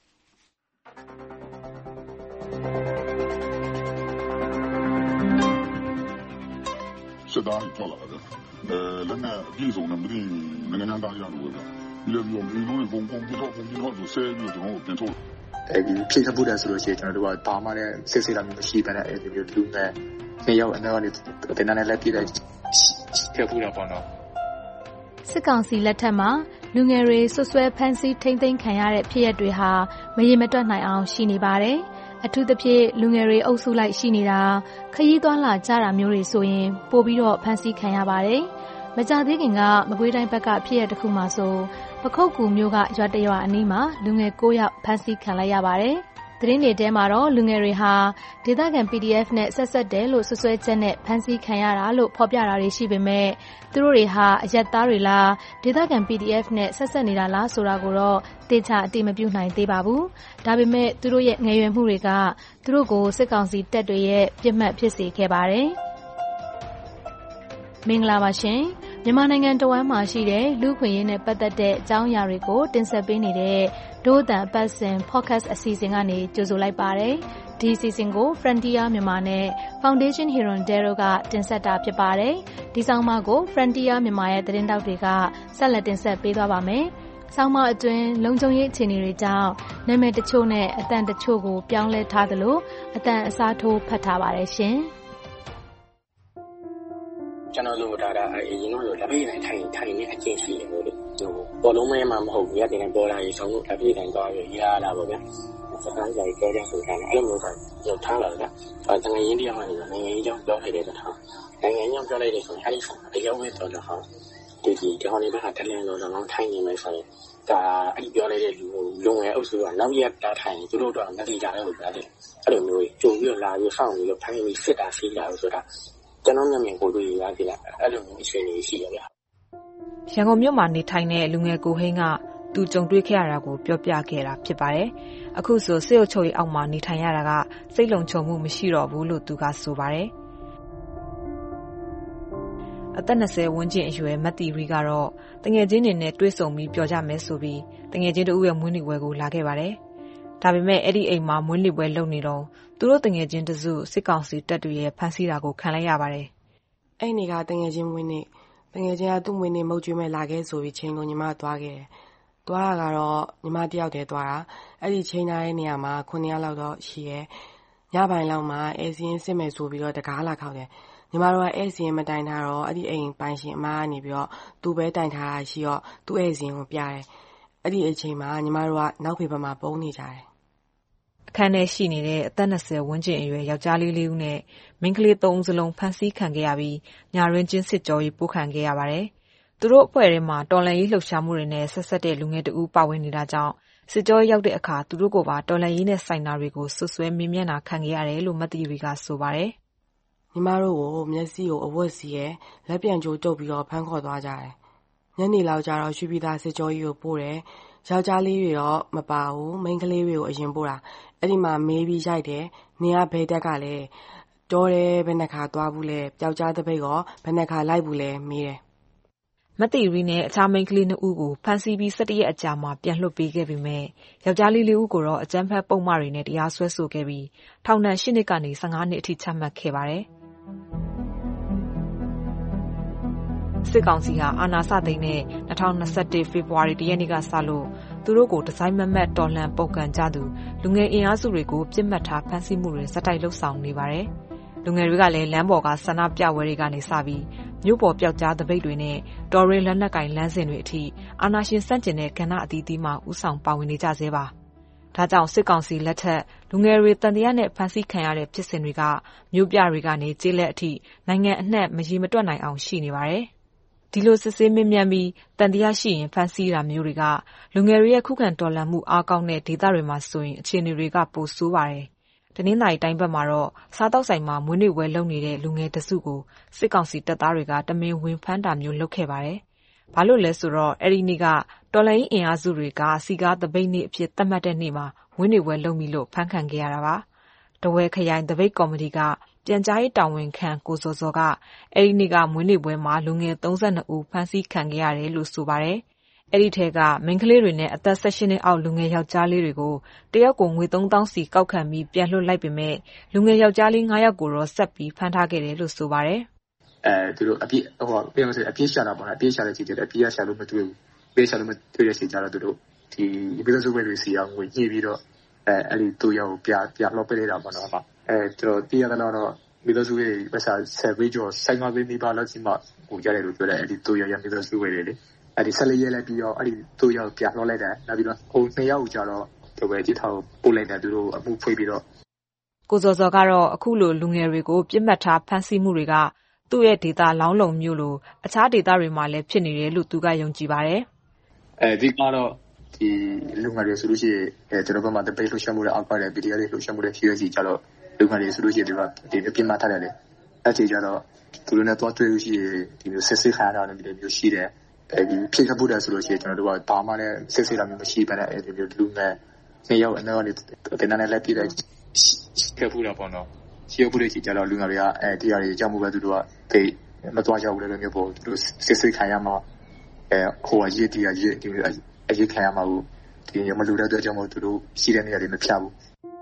S10: စစ်သားတွေထွက်လာတယ်လက်နက်အပြည့်စုံနဲ့မသိနိုင်ငံသားရလို့ပဲပြီးတော့မျိုးလုံးပုံပြတော့ဆိုဆဲပြီးတော့ကျွန်တော်ပြင်ထုတ်
S11: ဖြည့်ထပ်ဖို့တယ်ဆိုလို့ရှိရင်ကျွန်တော်တို့ကဘာမှလည်းစစ်စစ်လာမရှိဘဲနဲ့အဲဒီမျိုးလူငယ်နှစ်ယောက်အနောက်ကနေတင်တန်းနဲ့လက်ပြည့်လိုက်ဖြည့်ဖို့တော့ပေါ့နော်
S12: စစ်ကောင်စီလက်ထက်မှာလူငယ်တွေဆွဆွဲဖမ်းဆီးထိန်းသိမ်းခံရတဲ့ဖြစ်ရပ်တွေဟာမရေမတွက်နိုင်အောင်ရှိနေပါတယ်။အထူးသဖြင့်လူငယ်တွေအုပ်စုလိုက်ရှိနေတာခရီးသွားလာကြတာမျိုးတွေဆိုရင်ပိုပြီးတော့ဖမ်းဆီးခံရပါတယ်။မကြသေးခင်ကမကွေးတိုင်းဘက်ကဖြစ်ရပ်တစ်ခုမှဆိုပခုတ်ကူမျိုးကရွာတရွာအနီးမှာလူငယ်9 ယောက်ဖမ်းဆီးခံလိုက်ရပါတယ်။သတင်းတွေထဲမှာတော့လူငယ်တွေဟာဒေသခံ PDF နဲ့ဆက်ဆက်တယ်လို့ဆွဆွဲချက်နဲ့ဖမ်းဆီးခံရတာလို့ဖော်ပြတာတွေရှိပေမဲ့သူတို့တွေဟာအရက်သားတွေလားဒေသခံ PDF နဲ့ဆက်ဆက်နေတာလားဆိုတာကိုတော့သေချာအတိမပြုနိုင်သေးပါဘူး။ဒါပေမဲ့သူတို့ရဲ့ငယ်ရွယ်မှုတွေကသူတို့ကိုစစ်ကောင်စီတပ်တွေရဲ့ပြစ်မှတ်ဖြစ်စေခဲ့ပါတယ်။မင်္ဂလာပါရှင်။မြန်မာနိုင်ငံတဝမ်းမှာရှိတဲ့လူ့ခွင့်ရေးနဲ့ပတ်သက်တဲ့အကြောင်းအရာတွေကိုတင်ဆက်ပေးနေတဲ့ဒို့အသံအပတ်စဉ် podcast အစီအစဉ်ကနေကြိုဆိုလိုက်ပါတယ်။ဒီအစီအစဉ်ကို Frontier မြန်မာနဲ့ Foundation Hirondelle ကတင်ဆက်တာဖြစ်ပါတယ်။ဒီဆောင်းပါးကို Frontier မြန်မာရဲ့သတင်းတောက်တွေကဆက်လက်တင်ဆက်ပေးသွားပါမယ်။ဆောင်းပါးအတွင်းလုံခြုံရေးအခြေအနေတွေကြောင့်နာမည်တချို့နဲ့အတန်တချို့ကိုပြောင်းလဲထားသလိုအတန်အစားထိုးဖတ်ထားပါတယ်ရှင်။
S13: ကျွန်တော်တို့ဒါအရင်ကလက်ပြေးတိုင်းထိုင်နေအကျင့်ရှိတယ်လို့ဘောလုံးမဲမှာမဟုတ်ဘူးရတဲ့ပေါ်လာရေးဆောင်လို့လက်ပြေးတိုင်းသွားပြီးရလာပါဗျာစကားကြိုက်ပြောတဲ့ဆိုတဲ့အဲ့လိုမျိုးရုပ်ထားလာတာတကယ်ရင်းတရားမှလည်းနိုင်ငံရေးကြောင့်ပြောလိုက်တဲ့တထားနိုင်ငံရေးကြောင့်ပြောလိုက်တဲ့ဆိုရင်အဲ့ဒီဆောင်အရောက်ဝဲတော်တော့ဒီဟောင်းလေးဘက်ကတလင်းလို့တော့ထိုင်နေမယ်ဆိုရင်ဒါအဲ့ဒီပြောလိုက်တဲ့လူငယ်အုပ်စုကနောက်ရက်တာထိုင်သူတို့တော့မတိကြတယ်လို့ပြောတယ်အဲ့လိုမျိုးကြုံပြီးလာပြီးစောင့်ပြီးတော့ထိုင်ပြီးစစ်တာစီးတာလို့ဆိုတာကျွန်တော်မျက်မြင်ကိုတွေ့ရသေးတယ်အဲ့လိုမျိုးအခြေအနေရှိရဗျာ
S14: ရန်ကုန်မြို့မှာနေထိုင်တဲ့လူငယ်ကိုဟိန်းကသူကြုံတွေ့ခဲ့ရတာကိုပြောပြခဲ့တာဖြစ်ပါတယ်အခုဆိုစစ်အုပ်ချုပ်ရေးအောက်မှာနေထိုင်ရတာကစိတ်လုံခြုံမှုမရှိတော့ဘူးလို့သူကဆိုပါတယ်အသက်20ဝန်းကျင်အရွယ်မတ်တီရီကတော့တငယ်ချင်းတွေနဲ့တွေ့ဆုံပြီးပြောကြမယ်ဆိုပြီးတငယ်ချင်းတို့ရဲ့မွေးနေ့ပွဲကိုလာခဲ့ပါတယ်ဒါပေမဲ့အဲ့ဒီအိမ်မှာမွေးနေ့ပွဲလုပ်နေတော့သူတို့တငယ်ချင်းတစုစစ်ကောင်စီတပ်တွေရဲ့ဖမ်းဆီးတာကိုခံလိုက်ရပါတယ်
S15: အဲ့ဒီကတငယ်ချင်းမွေးနေ့တငယ်ချင်းကသူ့မွေးနေ့မုတ်ကျွေးမဲ့လာခဲ့ဆိုပြီးချိန်ကိုညီမသွားခဲ့တယ်သွားတာကတော့ညီမတယောက်တည်းသွားတာအဲ့ဒီချိန်ထားတဲ့နေရာမှာ9 ရက်လောက်တော့ရှိရဲညပိုင်းလောက်မှာအဲစီရင်စစ်မဲ့ဆိုပြီးတော့တကားလာခောက်တယ်ညီမတို့ကအဲစီရင်မတိုင်ထားတော့အဲ့ဒီအိမ်ပိုင်ရှင်အမကနေပြီးတော့သူပဲတိုင်ထားတာရှိတော့သူ့အဲစီရင်ကိုပြတယ်အဲ့ဒီအချိန်မှာညီမတို့ကနောက်ဖေးဘက်မှာပုံနေကြတယ်
S14: အခန်းထဲရှိနေတဲ့အသက်20ဝန်းကျင်အရွယ်ယောက်ျားလေးဦးနဲ့မိန်းကလေး3ဦးစလုံးဖမ်းဆီးခံခဲ့ရပြီးညာရင်းချင်းစစ်ကြောရေးပို့ခံခဲ့ရပါတယ်သူတို့အဖွဲ့ထဲမှာတော်လှန်ရေးလှုပ်ရှားမှုတွေနဲ့ဆက်ဆက်တဲ့လူငယ်တဦးပါဝင်နေတာကြောင့်စစ်ကြောရောက်တဲ့အခါသူတို့ကပါတော်လှန်ရေးနဲ့ဆိုင်တာတွေကိုဆွဆွဲမင်းမျက်နှာခံခဲ့ရတယ်လို့မတ်တီရီကဆိုပါတယ်
S15: ညီမတို့ကိုမျက်စိကိုအဝတ်စီရဲ့လက်ပြန်ကြိုးတုပ်ပြီးတော့ဖမ်းခေါ်သွားကြတယ်ညနေလောက်ကျတော့ရွှေပြည်သားစစ်ကြောကြီးကိုပို့တယ်ယောက်ျားလေးတွေတော့မပါဘူးမိန်းကလေးတွေကိုအရင်ပို့တာအဲ့ဒီမှာမေးပြီးရိုက်တယ်နင်ကဘယ်တက်ကလဲတော်တယ်ဘယ်နှခါသွားဘူးလဲပျောက်ကြားတပိတ်ရောဘယ်နှခါလိုက်ဘူးလဲမေးတယ်
S14: မမသိရီနဲ့အခြားမိန်းကလေး2ဦးကိုဖမ်းဆီးပြီး17ရက်အကြာမှာပြန်လွှတ်ပေးခဲ့ပေမဲ့ယောက်ျားလေး4ဦးကိုတော့အကြမ်းဖက်ပုံမှန်တွေနဲ့တရားစွဲဆိုခဲ့ပြီးထောင်ဒဏ်10နှစ်ကနေ15နှစ်အထိချမှတ်ခဲ့ပါတယ်။စစ်ကောင်စီဟာအာဏာစသိမ်းတဲ့2021ဖေဖော်ဝါရီ1ရက်နေ့ကစလို့သူတို့ကိုဒီဇိုင်းမမတ်တော်လှန်ပုတ်ကန်ကြသူလူငယ်အင်အားစုတွေကိုပြစ်မှတ်ထားဖမ်းဆီးမှုတွေစတိုက်လှုပ်ဆောင်နေပါတယ်။လူငယ်တွေကလည်းလမ်းပေါ်ကဆန္ဒပြပွဲတွေကနေစပြီးမြို့ပေါ်ပျောက်ကြားတပိတ်တွေနဲ့တော်ရင်းလက်နက်ကင်လမ်းစဉ်တွေအထိအာဏာရှင်စန့်ကျင်တဲ့ကဏ္ဍအသီးသီးမှာဥဆောင်ပါဝင်နေကြဆဲပါ။ဒါကြောင့်စစ်ကောင်စီလက်ထက်လူငယ်တွေတန်တရားနဲ့ဖမ်းဆီးခံရတဲ့ဖြစ်စဉ်တွေကမြို့ပြတွေကနေကျေးလက်အထိနိုင်ငံအနှံ့မရေမတွက်နိုင်အောင်ရှိနေပါတယ်။ဒီလိုစစ်ဆေးမြင့်မြတ်ပြီးတန်တရားရှိရင်ဖမ်းဆီးတာမျိုးတွေကလူငယ်တွေရဲ့ခုခံတော်လှန်မှုအားကောင်းတဲ့ဒေသတွေမှာဆိုရင်အခြေအနေတွေကပိုဆိုးပါတယ်။တနင်္သာရီတိုင်းဘက်မှာတော့စားတောက်ဆိုင်မှာမွေးနေ့ဝဲလုပ်နေတဲ့လူငယ်တစုကိုစစ်ကောင်စီတပ်သားတွေကတမင်ဝင်ဖမ်းတာမျိုးလုပ်ခဲ့ပါတယ်။ဘာလို့လဲဆိုတော့အဲ့ဒီနေ့ကတော်လှန်ရေးအင်အားစုတွေကစီကားတပိတ်နေ့အဖြစ်သတ်မှတ်တဲ့နေ့မှာမွေးနေ့ဝဲလုပ်မိလို့ဖမ်းခံခဲ့ရတာပါ။တဝဲခရိုင်တပိတ်ကော်မတီကပြန်ကြားရေးတာဝန်ခံကိုစောစောကအဲ့ဒီနေ့ကမွေးနေ့ပွဲမှာလူငယ်32ဦးဖမ်းဆီးခံခဲ့ရတယ်လို့ဆိုပါတယ်။အဲ့ဒီထဲကမိန်းကလေးတွေနဲ့အသက်18နှစ်အောက်လူငယ်ယောက်ျားလေးတွေကိုတယောက်ကိုငွေ3000စီကောက်ခံပြီးပြန်လွှတ်လိုက်ပေမဲ့လူငယ်ယောက်ျားလေး9ယောက်ကိုတော့ဆက်ပြီးဖမ်းထားခဲ့တယ်လို့ဆိုပါတယ်
S11: ။သူတို့အပြည့်ပြန်လို့ဆိုအပြည့်ရှာတာပေါ့နော်အပြည့်ရှာတဲ့ချိန်ကျတော့အပြည့်ရှာလို့မတွေ့ဘူး။ပေးရှာလို့မတွေ့တဲ့ချိန်ကျတော့သူတို့ဒီပြည်သူ့စုဝေးတွေစီအောင်ငွေညှိပြီးတော့အဲ့ဒီ2ယောက်ကိုပြလှော့ပေးလိုက်တာပေါ့နော်။သူတို့တရားတော့မိသားစုရဲ့ပတ်စာဆက်ပြီးတော့ဆိုင်ငါးပေးမိပါလို့ဒီမှာကိုကြရတယ်လို့ပြောတယ်အဲ့ဒီ2ယောက်ရမိသားစုဝယ်လေအဲ့ဒီ14ရက်လည်းပြီးတော့အဲ့ဒီ2ယောက်ပြလှော်လိုက်တယ်နောက်ပြီးတော့ဟို2ယောက်ကြာတော့တဝဲကြီးထောက်ပို့လိုက်တယ်သူတို့အမှုဖွေးပြီးတော့
S14: ကိုစောစောကတော့အခုလိုလူငယ်တွေကိုပြစ်မှတ်ထားဖမ်းဆီးမှုတွေကသူ့ရဲ့ဒေတာလောင်းလုံမျိုးလိုအခြားဒေတာတွေမှာလည်းဖြစ်နေတယ်လို့သူကယုံကြည်ပါတယ်
S11: ဒီကတော့ဒီလူငယ်တွေဆိုလို့ရှိရင်ကျွန်တော်ဘက်မှာတပိတ်လှုပ်ရှားမှုတွေအောက်ပါတယ် PDF တွေလှုပ်ရှားမှုတွေဖြည့်ရစီကြတော့လူငယ်တွေဆိုလို့ရှိရင်ဒီပြမထားတယ်လေအဲ့ဒီကြတော့သူတို့နဲ့တော့တွေ့လို့ရှိရင်ဒီလိုစစ်စစ်ခါတာလည်းဒီမျိုးရှိတယ်အဲဒီဖြစ်ခဲ့ဖို့တယ်ဆိုလို့ရှိရင်ကျွန်တော်တို့ကဘာမှလည်းစစ်စစ်တာမျိုးမရှိဘဲနဲ့အဲဒီမျိုးလူငယ်နှစ်ယောက်အနောက်ကနေတင်တန်းနဲ့လက်ပြတဲ့ခဲ့ဖို့တာပေါ့နော်ရှိဖို့တဲ့ကြတော့လူငယ်တွေကအဲဒီအရာတွေကြောင့်မို့ပဲသူတို့ကတိတ်မသွားကြဘူးလည်းမျိုးပေါ့သူတို့စစ်စစ်ခံရမှာဟိုအရေးဒီအရေးခံရမှာဘူးဒီမလူတဲ့အတွက်ကြောင့်မို့သူတို့ရှိတဲ့နေရာတွေမဖြတ်ဘူး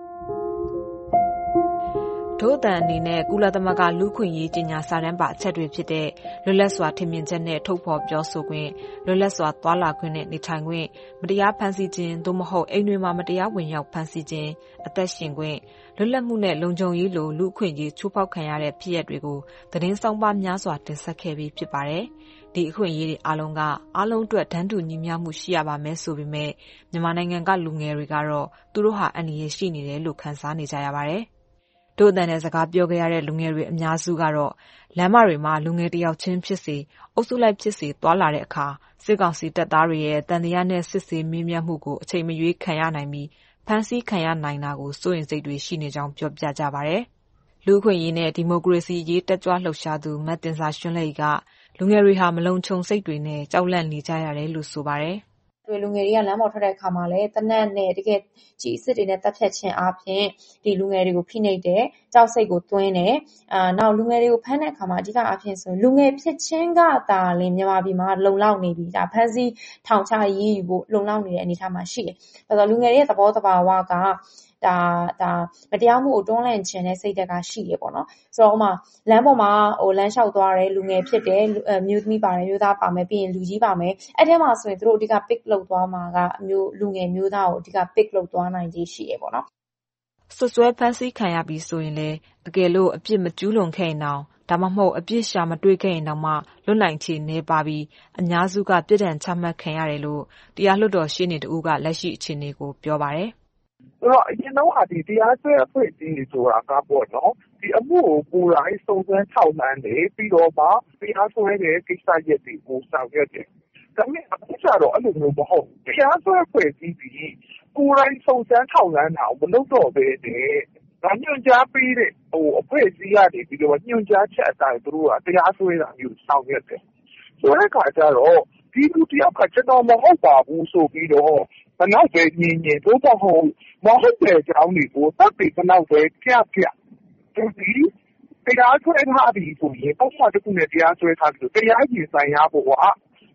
S14: ဒို့အတန်အနေနဲ့ကုလသမဂ္ဂလူ့ခွင့်ရေးကြေညာစာတမ်းပါအချက်တွေဖြစ်တဲ့လွတ်လပ်စွာထင်မြင်ချက်နဲ့ထုတ်ဖော်ပြောဆိုခွင့်လွတ်လပ်စွာသွားလာခွင့်နဲ့နေထိုင်ခွင့်မတရားဖမ်းဆီးခြင်းသို့မဟုတ်အိမ်တွေမှာမတရားဝင်ရောက်ဖမ်းဆီးခြင်းအသက်ရှင်ခွင့်လွတ်လပ်မှုနဲ့လုံခြုံရေးလိုလူ့ခွင့်ရေးချိုးဖောက်ခံရတဲ့ဖြစ်ရပ်တွေကိုသတင်းဆောင်ပါများစွာတင်ဆက်ခဲ့ပြီးဖြစ်ပါတယ်။ဒီအခွင့်အရေးတွေအားလုံးအတွက်တန်းတူညီမျှမှုရှိရပါမယ်ဆိုပေမဲ့မြန်မာနိုင်ငံကလူငယ်တွေကတော့သူတို့ဟာအန္တရာယ်ရှိနေတယ်လို့ခံစားနေကြရပါတယ်။တို့အတန်နဲ့စကားပြောခဲ့ရတဲ့လူငယ်တွေအများစုကတော့လမ်းမတွေမှာလူငယ်တယောက်ချင်းဖြစ်စေအုပ်စုလိုက်ဖြစ်စေသွားလာတဲ့အခါစစ်ကောင်စီတပ်သားတွေရဲ့တန်တရားနဲ့စစ်ဆေးမေးမြန်းမှုကိုအချိန်မရွေးခံရနိုင်ပြီးဖမ်းဆီးခံရနိုင်တာကိုစိုးရိမ်စိတ်တွေရှိနေကြောင်းပြောပြကြပါတယ်။လူ့အခွင့်အရေးနဲ့ဒီမိုကရေစီရေးတက်ကြွလှုပ်ရှားသူမတ်တင်စာရွှန်းလက်ကလူငယ်တွေဟာမလုံခြုံစိတ်တွေနဲ့ကြောက်လန့်နေကြရတယ်လို့ဆိုပါတယ်
S16: ။လူငယ်တွေကလမ်းပေါ်ထွက်တဲ့အခါမှာလည်းသေနတ်နဲ့တကယ်ကျည်အစစ်တွေနဲ့တပ်ဖြတ်ခြင်းအားဖြင့်ဒီလူငယ်တွေကိုဖိနှိပ်တယ်၊ကြောက်စိတ်ကိုသွင်းတယ်။နောက်လူငယ်တွေကိုဖမ်းတဲ့အခါမှာအဓိကအားဖြင့်ဆိုလူငယ်ဖြစ်ခြင်းကသာလျှင်မြန်မာပြည်မှာလုံလောက်နေပြီ။ဒါဖမ်းဆီးထောင်ချရေးယူဖို့လုံလောက်နေတဲ့အနေအထားမှာရှိတယ်။ဒါဆိုလူငယ်တွေရဲ့သဘောသဘာဝကဒါမတရားမှုကိုတွန်းလှန်ခြင်းတဲ့စိတ်ဓာတ်ကရှိတယ်ပေါ့နော်။ဆိုတော့ဥပမာလမ်းပေါ်မှာလမ်းလျှောက်သွားတယ်လူငယ်ဖြစ်တယ်အမျိုးသမီးပါတယ်မျိုးသားပါမယ်ပြီးရင်လူကြီးပါမယ်အဲ့ထဲမှာဆိုရင်သူတို့အဓိက pick လုပ်သွားမှာကအမျိုးလူငယ်မျိုးသားကိုအဓိက pick လုပ်သွားနိုင်ခြေရှိတယ်ပေါ့နော်
S14: ။ဆွဆွဲဖမ်းဆီးခံရပြီးဆိုရင်လေအကယ်လို့အပြစ်မကျူးလွန်ခဲ့ရင်တော့ဒါမှမဟုတ်အပြစ်ရှာမတွေ့ခဲ့ရင်တော့မှလွတ်နိုင်ခြေနေပါပြီးအများစုကပြစ်ဒဏ်ချမှတ်ခံရတယ်လို့တရားလွှတ်တော်ရှေ့နေတူကလက်ရှိအခြေအနေကိုပြောပါတယ်
S10: ဆိုတော့အရင်တော့ဒီတရားစွဲအဖွဲ့အစည်းတွေဆိုတာကပေါ့နော်ဒီအမှုကိုကိုယ်တိုင်စုံစမ်းထောက်လှမ်းတယ်ပြီးတော့မှတရားစွဲတဲ့ကိစ္စရပ်တွေကိုဆောင်ရွက်တယ်ဒါပေမဲ့အခုကျတော့အဲ့လိုမျိုးမဟုတ်တရားစွဲအဖွဲ့အစည်းပြီးကိုယ်တိုင်စုံစမ်းထောက်လှမ်းတာကိုမလုပ်တော့ဘဲနဲ့ဒါညွှန်ကြားပေးတဲ့အဖွဲ့အစည်းကနေပြီးတော့ညွှန်ကြားချက်အတိုင်းသူတို့ကတရားစွဲတာမျိုးဆောင်ရွက်တယ်ဆိုတဲ့အခါကျတော့ဒီလူတယောက်ကကျွန်တော်မဟုတ်ပါဘူးဆိုပြီးတော့ဘယ်တော့ပဲညင်တို့တော့မဟုတ်တဲ့အကြောင်းတွေကိုတပ်ပြီးဘယ်တော့ပဲပြဒီတရားစွဲထားပြီးဆိုရင်ပေါ့မှတစ်ခုနဲ့တရားစွဲထားပြီးတရားရင်ဆိုင်ရဖို့က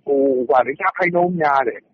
S10: ရခိုင်နှုန်းများတယ်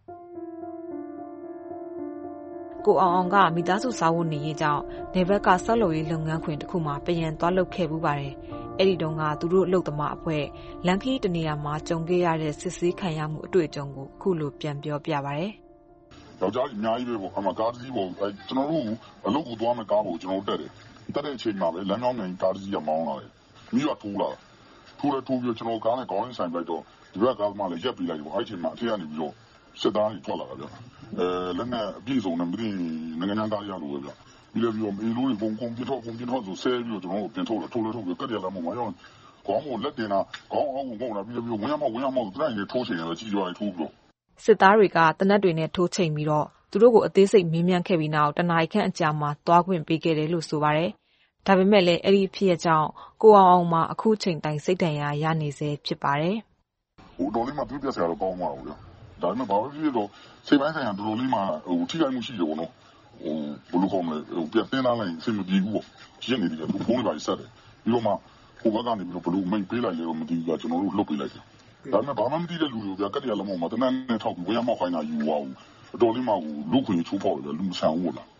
S14: ကိုအောင်အောင်ကမိသားစုစားဝတ်နေရေးကြောင့်နေဘက်ကဆောက်လုပ်ရေးလုပ်ငန်းခွင်တစ်ခုမှာပြန်သွားလုပ်ခဲ့ပူပါတယ်။အဲ့ဒီတုန်းကသူတို့အလုပ်သမားအဖွဲ့လန်ခီတနေရာမှာကြုံခဲ့ရတဲ့စစ်ဆေးခံရမှုအတွေ့အကြုံကိုအခုလိုပြန်ပြောပြပါတယ်။
S17: ယောက်ျားကြီးအများကြီးပဲပေါ့အမှကားတစ်စီးပေါ့ကျွန်တော်တို့အလုပ်ကိုသွားမဲ့ကားကိုကျွန်တော်တို့တက်တဲ့အချိန်မှာပဲလမ်းကြောင်းမြန်ကားတစ်စီးကမောင်းလာတယ်။မိကထိုးလာထိုးပြီးကျွန်တော်ကားနဲ့ခေါင်းရင်းဆိုင်လိုက်တော့ဒီဘက်ကားမှလည်းရက်ပြီးလိုက်ပေါ့အဲ့ဒီအချိန်မှာအထက်ကနေပြီးတော့စစ်သားတွေထွက်လာတာဗျ။လက်နဲ့အပြည့်စုံနဲ့မသိနိုင်ငံခြားသားရလို့ပဲဗျ။ပြီးတော့အေလိုတွေပုံပြထုတ်ဆိုဆဲပြီးတော့ကျွန်တော်တို့ပြင်ထုတ်လာထိုးပြီးကတ်ရလာမှမရောခေါင်းကိုလက်တင်တာခေါင်းအောင်ကိုငုံတာပြီးတော့ဝင်ရမောက်တိုင်းတွေထိုးချင်တယ်ကြီးကြွားထိုးပြီးတော့
S14: စစ်သားတွေကတနက်တွေနဲ့ထိုးချိန်ပြီးတော့သူတို့ကိုအသေးစိတ်မေးမြန်းခဲ့ပြီးနောက်တနာရီခန့်အကြာမှာသွားခွင့်ပေးခဲ့တယ်လို့ဆိုပါတယ်။ဒါပေမဲ့လည်းအဲ့ဒီဖြစ်ရကြောင်းကိုအောင်မှာအခုချိန်တိုင်စိတ်ဒဏ်ရာရနေစေဖြစ်ပါတယ်
S17: ။တော်လေးမှပြည့်ပြတ်စရာတော့ကောင်းမှာဘူးလေ။ဒါပေမဲ့ဘာဖြစ်ဖြစ်တော့စိတ်ပိုင်းဆိုင်ရာတော်လေးမှထိခိုက်မှုရှိတယ်ပေါ့နော်။ဘလို့ကောင်းလဲပြန်တင်းလာလိုက်အဆင်မပြေဘူးပေါ့။ရှင်းနေတယ်သူဖုန်းလေးပါဆက်တယ်။ပြီးတော့မှဟိုဘက်ကနေပြီးတော့ဘလို့မိတ်ပေးလိုက်လေတော့မသိဘူးကကျွန်တော်တို့လှုပ်ပေးလိုက်တယ်။ဒါပေမဲ့ဘာမှမသိတဲ့လူတွေကကတ်ရလမောမှာတနက်နဲ့ထောက်ပြီးဝေးမောက်ခိုင်းတာယူသွားဘူး။တော်လေးမှလူခွင့်ချိုးဖောက်တယ်လူဆန်ဘူးလား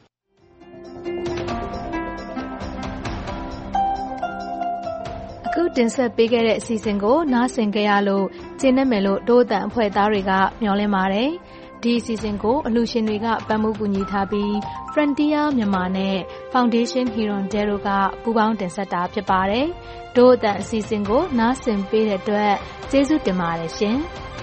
S12: အခုတင်ဆက်ပေးခဲ့တဲ့အစီအစဉ်ကိုနားဆင်ကြရလို့ကျေနပ်မယ်လို့ဒို့အတန်အဖွဲ့သားတွေကမျှော်လင့်ပါတယ်။ဒီအစီအစဉ်ကိုအလှူရှင်တွေကပံ့ပိုးကူညီထားပြီး Frontier မြန်မာနဲ့ Foundation Hirondelle တို့ကပူးပေါင်းတင်ဆက်တာဖြစ်ပါတယ်။ဒို့အတန်အစီအစဉ်ကိုနားဆင်ပေးတဲ့အတွက်ကျေးဇူးတင်ပါတယ်ရှင်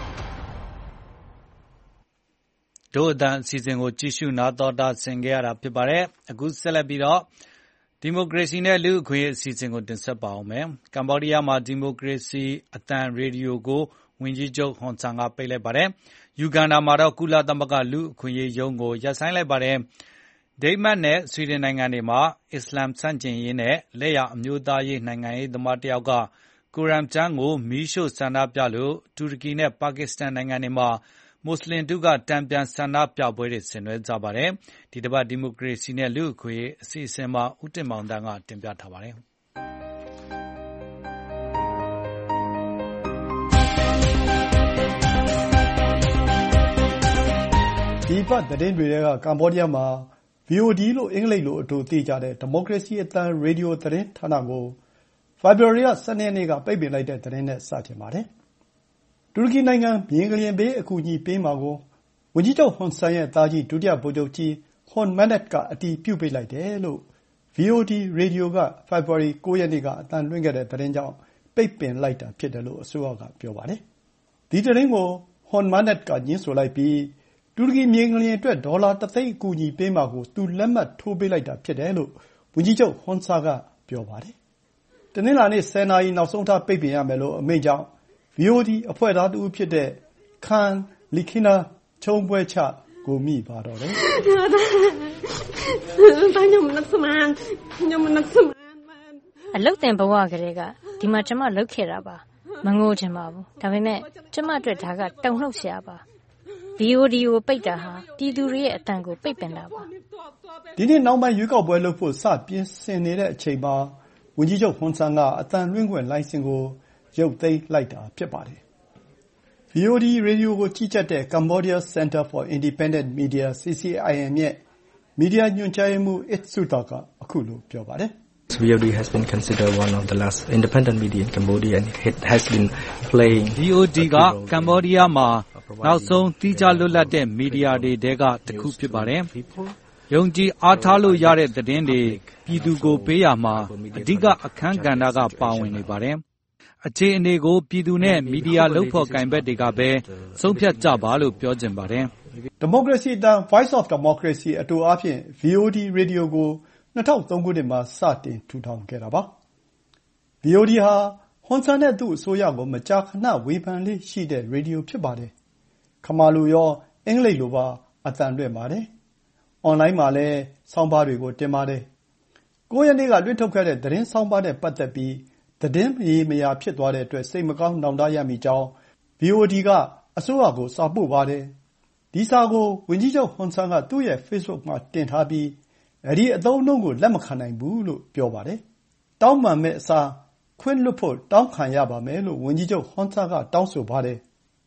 S2: ။ဒို့အတန်အစီအစဉ်ကိုကြည့်ရှုနားတော်တာဆင်ကြရတာဖြစ်ပါတယ်။အခုဆက်လက်ပြီးတော့ဒီမိုကရေစီနဲ့လူ့အခွင့်အရေးအစီအစဉ်ကိုတင်ဆက်ပါအောင်မယ်။ကမ္ဘောဒီးယားမှာဒီမိုကရေစီအသံရေဒီယိုကိုဝန်ကြီးချုပ်ဟွန်ဆန်ကပိတ်လိုက်ပါတယ်။ယူဂန်ဒါမှာတော့ကုလသမဂ္ဂလူ့အခွင့်အရေးရုံးကိုရပ်ဆိုင်းလိုက်ပါတယ်။ဒိန်းမတ်နဲ့ဆွီဒင်နိုင်ငံတွေမှာအစ္စလာမ်ဆန့်ကျင်ရေးနဲ့လက်ယာအမျိုးသားရေးနိုင်ငံရေးသမားတယောက်ကကုရ်အာန်ကျမ်းကိုမီးရှို့ဆန္ဒပြလို့တူရကီနဲ့ပါကစ္စတန်နိုင်ငံတွေမှာမွတ်စလင်တို့ကတံပြန်ဆန္ဒပြပွဲတွေဆင်နွှဲကြပါတယ်။ဒီတစ်ပတ်ဒီမိုကရေစီနဲ့လူ့အခွင့်အရေးအစီအစဉ်မှာဦးတင်မောင်တန်းကတင်ပြထားပါတယ်။
S18: ဒီပတ်သတင်းတွေကကမ္ဘောဒီးယားမှာ VOD လို့အင်္ဂလိပ်လိုအတူသိကြတဲ့ဒီမိုကရေစီအသံရေဒီယိုသတင်းဌာနကိုဖေဖော်ဝါရီလ 12 ရက်နေ့ကပိတ်ပင်လိုက်တဲ့သတင်းနဲ့စတင်ပါတယ်။တူရကီနိုင်ငံမြေငလျင်ဘေးအကူအညီပေးမှာကိုဝန်ကြီးချုပ်ဟွန်ဆန်ရဲ့သားကြီးဒုတိယဗိုလ်ချုပ်ကြီးဟွန်မန်နက်ကအတည်ပြုပေးလိုက်တယ်လို့ VOD ရေဒီယိုကဖေဖော်ဝါရီ 9 ရက်နေ့ကအသံလွှင့်ခဲ့တဲ့သတင်းကြောင့်ပိတ်ပင်လိုက်တာဖြစ်တယ်လို့အစိုးရကပြောပါတယ်။ဒီသတင်းကိုဟွန်မန်နက်ကငြင်းဆိုလိုက်ပြီးတူရကီမြေငလျင်အတွက်ဒေါ်လာ1 သိန်းအကူအညီပေးမှာကိုသူလက်မှတ်ထိုးပေးလိုက်တာဖြစ်တယ်လို့ဝန်ကြီးချုပ်ဟွန်ဆန်ကပြောပါတယ်။တနင်္လာနေ့ 10 နာရီနောက်ဆုံးထားပိတ်ပင်ရမယ်လို့အမိန့်ကြောင့် VOD အဖွဲ့သားတဦးဖြစ်တဲ့ခန်လီခီနာချုံပွဲချကိုမိပါတော့တယ်။
S3: အလုတ်တင်ဘဝကလေးကဒီမှာကျမလုတ်ခဲ့တာပါမငိုချင်ပါဘူးဒါပေမဲ့ကျမအတွက်ဒါကတုန်လှုပ်စရာပါ VOD ကိုပိတ်တာဟာပြည်သူတွေရဲ့အတန်ကိုပိတ်ပင်တာပါ
S18: ဒီနေ့နောက်ပိုင်းရွေးကောက်ပွဲလုပ်ဖို့စပြင်ဆင်နေတဲ့အချိန်မှာဝန်ကြီးချုပ်ဟွန်ဆန်ကအတန်လွှင့်ခွင့်လိုင်စင်ကိုရုပ်သိမ်းလိုက်တာဖြစ်ပါတယ်။ VOD ရေဒီယိုကိုကြီးကြပ်တဲ့ Cambodia Center for Independent Media CCIM ရဲ့မီဒီယာညွှန်ကြားရေးမှူး Itsuta ကအခုလိုပြောပါတယ်။
S19: VOD has been considered one of the last independent media in Cambodia and it has been playing
S2: VOD ကကမ္ဘောဒီးယားမှာနောက်ဆုံးသီးခြားလွတ်လပ်တဲ့မီဒီယာတွေထဲကတစ်ခုဖြစ်ပါတယ်။ယုံကြည်အားထားလို့ရတဲ့သတင်းတွေပြည်သူကိုပေးရမှာအဓိကအခန်းကဏ္ဍကပါဝင်နေပါတယ်။အခြေအနေကိုပြည်သူနဲ့မီဒီယာလုပ်ဖော်ကိုင်ဘက်တွေကပဲဆုံးဖြတ်ကြပါလို့ပြောချင်ပါတယ်
S18: ။ဒီမိုကရေစီအသံ Voice of Democracy အတူအားဖြင့် VOD ရေဒီယိုကို2003 ခုနှစ်မှာစတင်ထူထောင်ခဲ့တာပါ။ VOD ဟာဟွန်ဆန်နဲ့သူ့အစိုးရကိုမကြာခဏဝေဖန်လေ့ရှိတဲ့ရေဒီယိုဖြစ်ပါတယ်။ခမာလိုရောအင်္ဂလိပ်လိုပါအသံလွှင့်ပါတယ်။ အွန်လိုင်းမှာလည်းဆောင်းပါးတွေကိုတင်ပါတယ်။9 ရက်နေ့ကလွှင့်ထုတ်ခဲ့တဲ့သတင်းဆောင်းပါးနဲ့ပတ်သက်ပြီးသတင်းမရေမရာဖြစ်သွားတဲ့အတွက်စိတ်မကောင်းနှောင့်တရမိကြောင်း VOD ကအစိုးရကိုစာပို့ပါတယ်။ဒီစာကိုဝန်ကြီးချုပ်ဟွန်ဆန်ကသူ့ရဲ့ Facebook မှာတင်ထားပြီးအဲဒီအသုံးအနှုန်းကိုလက်မခံနိုင်ဘူးလို့ပြောပါတယ်။တောင်းပန်မယ့်အစားခွင့်လွှတ်ဖို့တောင်းခံရပါမယ်လို့ဝန်ကြီးချုပ်ဟွန်ဆန်ကတောင်းဆိုပါတယ်။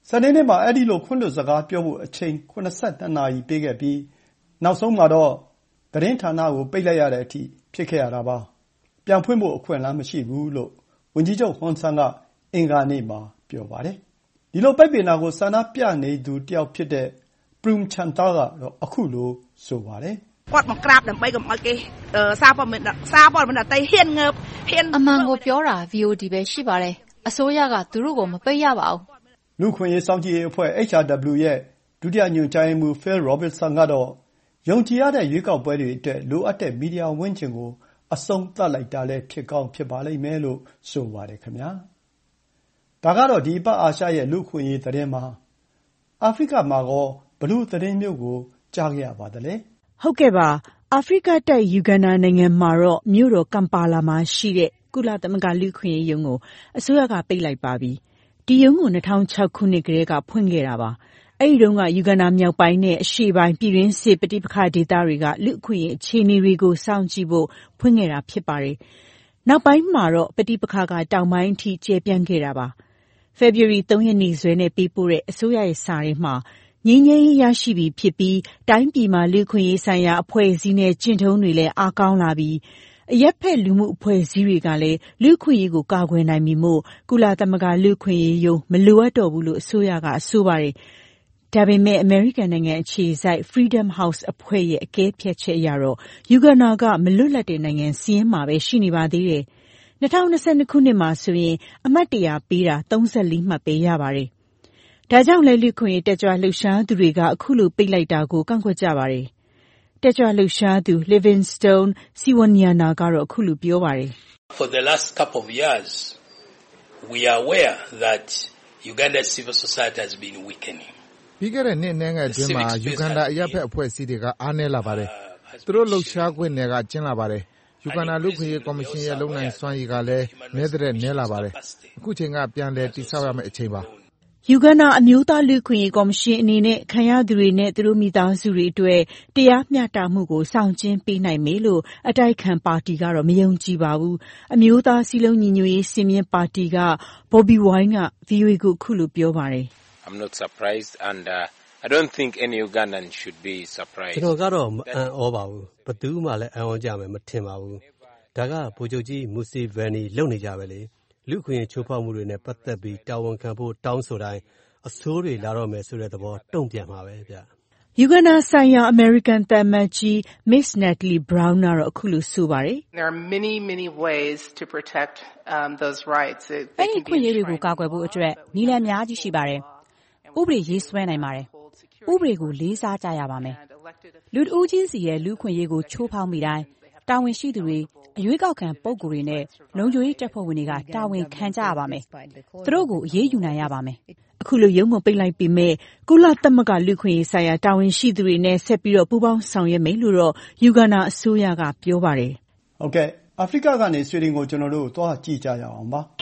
S18: စနေနေ့မှာအဲ့ဒီလိုခွင့်လွှတ်စကားပြောဖို့အချိန်82နာရီပေးခဲ့ပြီးနောက်ဆုံးမှာတော့သတင်းဌာနကိုပိတ်လိုက်ရတဲ့အထိဖြစ်ခဲ့ရတာပါပြန်ဖွင့်ဖို့အခွင့်အလမ်းမရှိဘူးလို့ဝန်ကြီးချုပ်ဟွန်ဆန်ကအင်္ဂါနေ့မှာပြောပါတယ်ဒီလိုပိတ်ပင်တာကိုဆန္ဒပြနေသူတယောက်ဖြစ်တဲ့ပရုမ်ချန်တာကတော့အခုလိုဆိုပါတယ်
S20: គាត់មកក្រាបដើម្បីកុំឲ្យគេសារព័ត៌មានដទៃហ៊ានងើបហ៊ាន
S12: အမှန်ကိုပြောတာ VOD ပဲရှိပါတယ်အစိုးရကသူတို့ကိုမပိတ်ရပါဘူး
S18: လူခွင့်ရေးစောင့်ကြည့်ရေးအဖွဲ့ HRW ရဲ့ဒုတိယညွှန်ကြားရေးမှူး Phil Robertson ကတော့ယုံကြည်ရတဲ့ရွေးကောက်ပွဲတွေအတွက်လိုအပ်တဲ့မီဒီယာဝန်းကျင်ကိုအဆုံးသတ်လိုက်တာလည်းဖြစ်ကောင်းဖြစ်ပါလိမ့်မယ်လို့ဆိုပါတယ်ခင်ဗျာဒါကတော့ဒီပတ်အာရှရဲ့လူခွင့်ရေးသတင်းမှာအာဖရိကမှာကောဘလို့သတင်းမျိုးကိုကြားခဲ့ရပါသလဲ
S21: ဟုတ်ကဲ့ပါအာဖရိကတိုက်ယူဂန္ဓာနိုင်ငံမှာတော့မြို့တော်ကမ်ပါလာမှာရှိတဲ့ကုလသမဂ္ဂလူခွင့်ရေးရုံးကိုအစိုးရကပိတ်လိုက်ပါပြီဒီရုံးကို2006ခုနှစ်ကတည်းကဖွင့်ခဲ့တာပါအဲ့ဒီတုန်းကယူဂန္ဓာမြောက်ပိုင်းနဲ့အရှေ့ပိုင်းပြည်တွင်းစစ်ပဋိပက္ခဒေသတွေကလူခွင့်ရေးအခြေအနေတွေကိုစောင့်ကြည့်ဖို့ဖွင့်ခဲ့တာဖြစ်ပါတယ်နောက်ပိုင်းမှာတော့ပဋိပက္ခကတောင်ပိုင်းအထိကျယ်ပြန့်ခဲ့တာပါဖေဖော်ဝါရီ3ရက်နေ့စွဲနဲ့ပေးပို့တဲ့အစိုးရရဲ့စာရင်းမှာငြိမ်းချမ်းရေးရရှိပြီဖြစ်ပြီးတိုင်းပြည်မှာလူခွင့်ရေးဆိုင်ရာအဖွဲ့အစည်းနဲ့ကျင့်ထုံးတွေလည်းအားကောင်းလာပြီးအရက်ဖက်လူမှုအဖွဲ့အစည်းတွေကလည်းလူခွင့်ရေးကိုကာကွယ်နိုင်ပြီမို့ကုလသမဂ္ဂလူခွင့်ရေးရုံးမလိုအပ်တော့ဘူးလို့အစိုးရကဆိုပါတယ်ဒါပေမဲ့အမေရိကန်နိုင်ငံအခြေစိုက် Freedom House အဖွဲ့ရဲ့အကဲဖြတ်ချက်အရတော့ယူဂန္ဓာကမလွတ်လပ်တဲ့နိုင်ငံစီးရင်မှာပဲရှိနေပါသေးတယ်2022ခုနှစ်မှာဆိုရင်အမှတ်တရပေးတာ34မှတ်ပဲရပါတယ်ဒါကြောင့်လည်းလူခွင့်ရေးတက်ကြွလှုပ်ရှားသူတွေကအခုလိုပိတ်လိုက်တာကိုကန့်ကွက်ကြပါတယ်တက်ကြွလှုပ်ရှားသူ Livingstone Siwanyana ကတော့အခုလိုပြောပါတယ်
S22: For the last couple of years we are aware that Uganda's civil society has been weakening
S23: ပြီးခဲ့တဲ့နှစ်နှဲငယ်အတွင်းမှာယူဂန္ဓာအရက်ဖက်အဖွဲ့အစည်းတွေကအားနည်းလာပါတယ်သူတို့လှုပ်ရှားခွင့်တွေကကျဉ်းလာပါတယ်ယူဂန္ဓာလူခွင့်ရေးကော်မရှင်ရဲ့လုပ်နိုင်စွမ်းရည်ကလည်းနည်းတဲ့နည်းလာပါတယ်အခုချိန်ကပြန်လည်တည်ဆောက်ရမယ့်အချိန်ပါ
S21: ယူဂန္ဓာအမျိုးသားလူခွင့်ရေးကော်မရှင်အနေနဲ့ခံရသူတွေနဲ့သူတို့မိသားစုတွေအတွက်တရားမျှတမှုကိုဆောင်ကျဉ်ပေးနိုင်မယ်လို့အတိုက်ခံပါတီကတော့မယုံကြည်ပါဘူးအမျိုးသားစည်းလုံးညီညွတ်ရေးစင်မြင့်ပါတီက Bobby Wine က VOA ကိုခုလိုပြောပါတယ်
S24: I'm not surprised and I don't think any Ugandan should be surprised
S25: ကျွန်တော်ကတော့မအံ့ဩပါဘူးဘယ်သူမှလည်းအံ့ဩကြမယ်မထင်ပါဘူးဒါကဗိုလ်ချုပ်ကြီးမူစီဗန်နီလုပ်နေကြပဲလေလူခွင့်ရေးချိုးဖောက်မှုတွေနဲ့ပတ်သက်ပြီးတာဝန်ခံဖို့တောင်းဆိုတိုင်းအဆိုးတွေလာတော့မယ်ဆိုတဲ့သဘောတုံ့ပြန်မှာပဲဗျ
S21: ယူဂန္ဓာဆိုင်ရာအမေရိကန်သံအမတ်ကြီး Miss Natalie Brown ကတော့အခုလိုဆိုပါတယ်
S26: There are many ways to protect those rights
S27: အဲ့ဒီခွင့်ရေးတွေကိုကာကွယ်ဖို့အတွက်နည်းလမ်းအများကြီးရှိပါတယ်ဥပဒေရေးဆွဲနိုင်ပါတယ်ဥပဒေကိုလေးစားကြရပါမယ်လူတဦးချင်းစီရဲ့လူခွင့်ရေးကိုချိုးဖောက်မိတိုင်းတာဝန်ရှိသူတွေအရွေးကောက်ခံပုဂ္ဂိုလ်တွေနဲ့လုံခြုံရေးတပ်ဖွဲ့ဝင်တွေကတာဝန်ခံကြရပါမယ်သူတို့ကိုအရေးယူနိုင်ရပါမယ်
S21: အခုလိုရုံးကိုပိတ်လိုက်ပေမဲ့ကုလသမဂ္ဂလူခွင့်ရေးဆိုင်ရာတာဝန်ရှိသူတွေနဲ့ဆက်ပြီးတော့ပူးပေါင်းဆောင်ရွက်မယ်လို့တော့ယူဂန္ဓာအစိုးရကပြောပါတယ်
S18: ဟုတ်ကဲ့အာဖရိကကနေဆွေဒင်ကိုကျွန်တော်တို့သွားကြည့်ကြရအောင်ပါ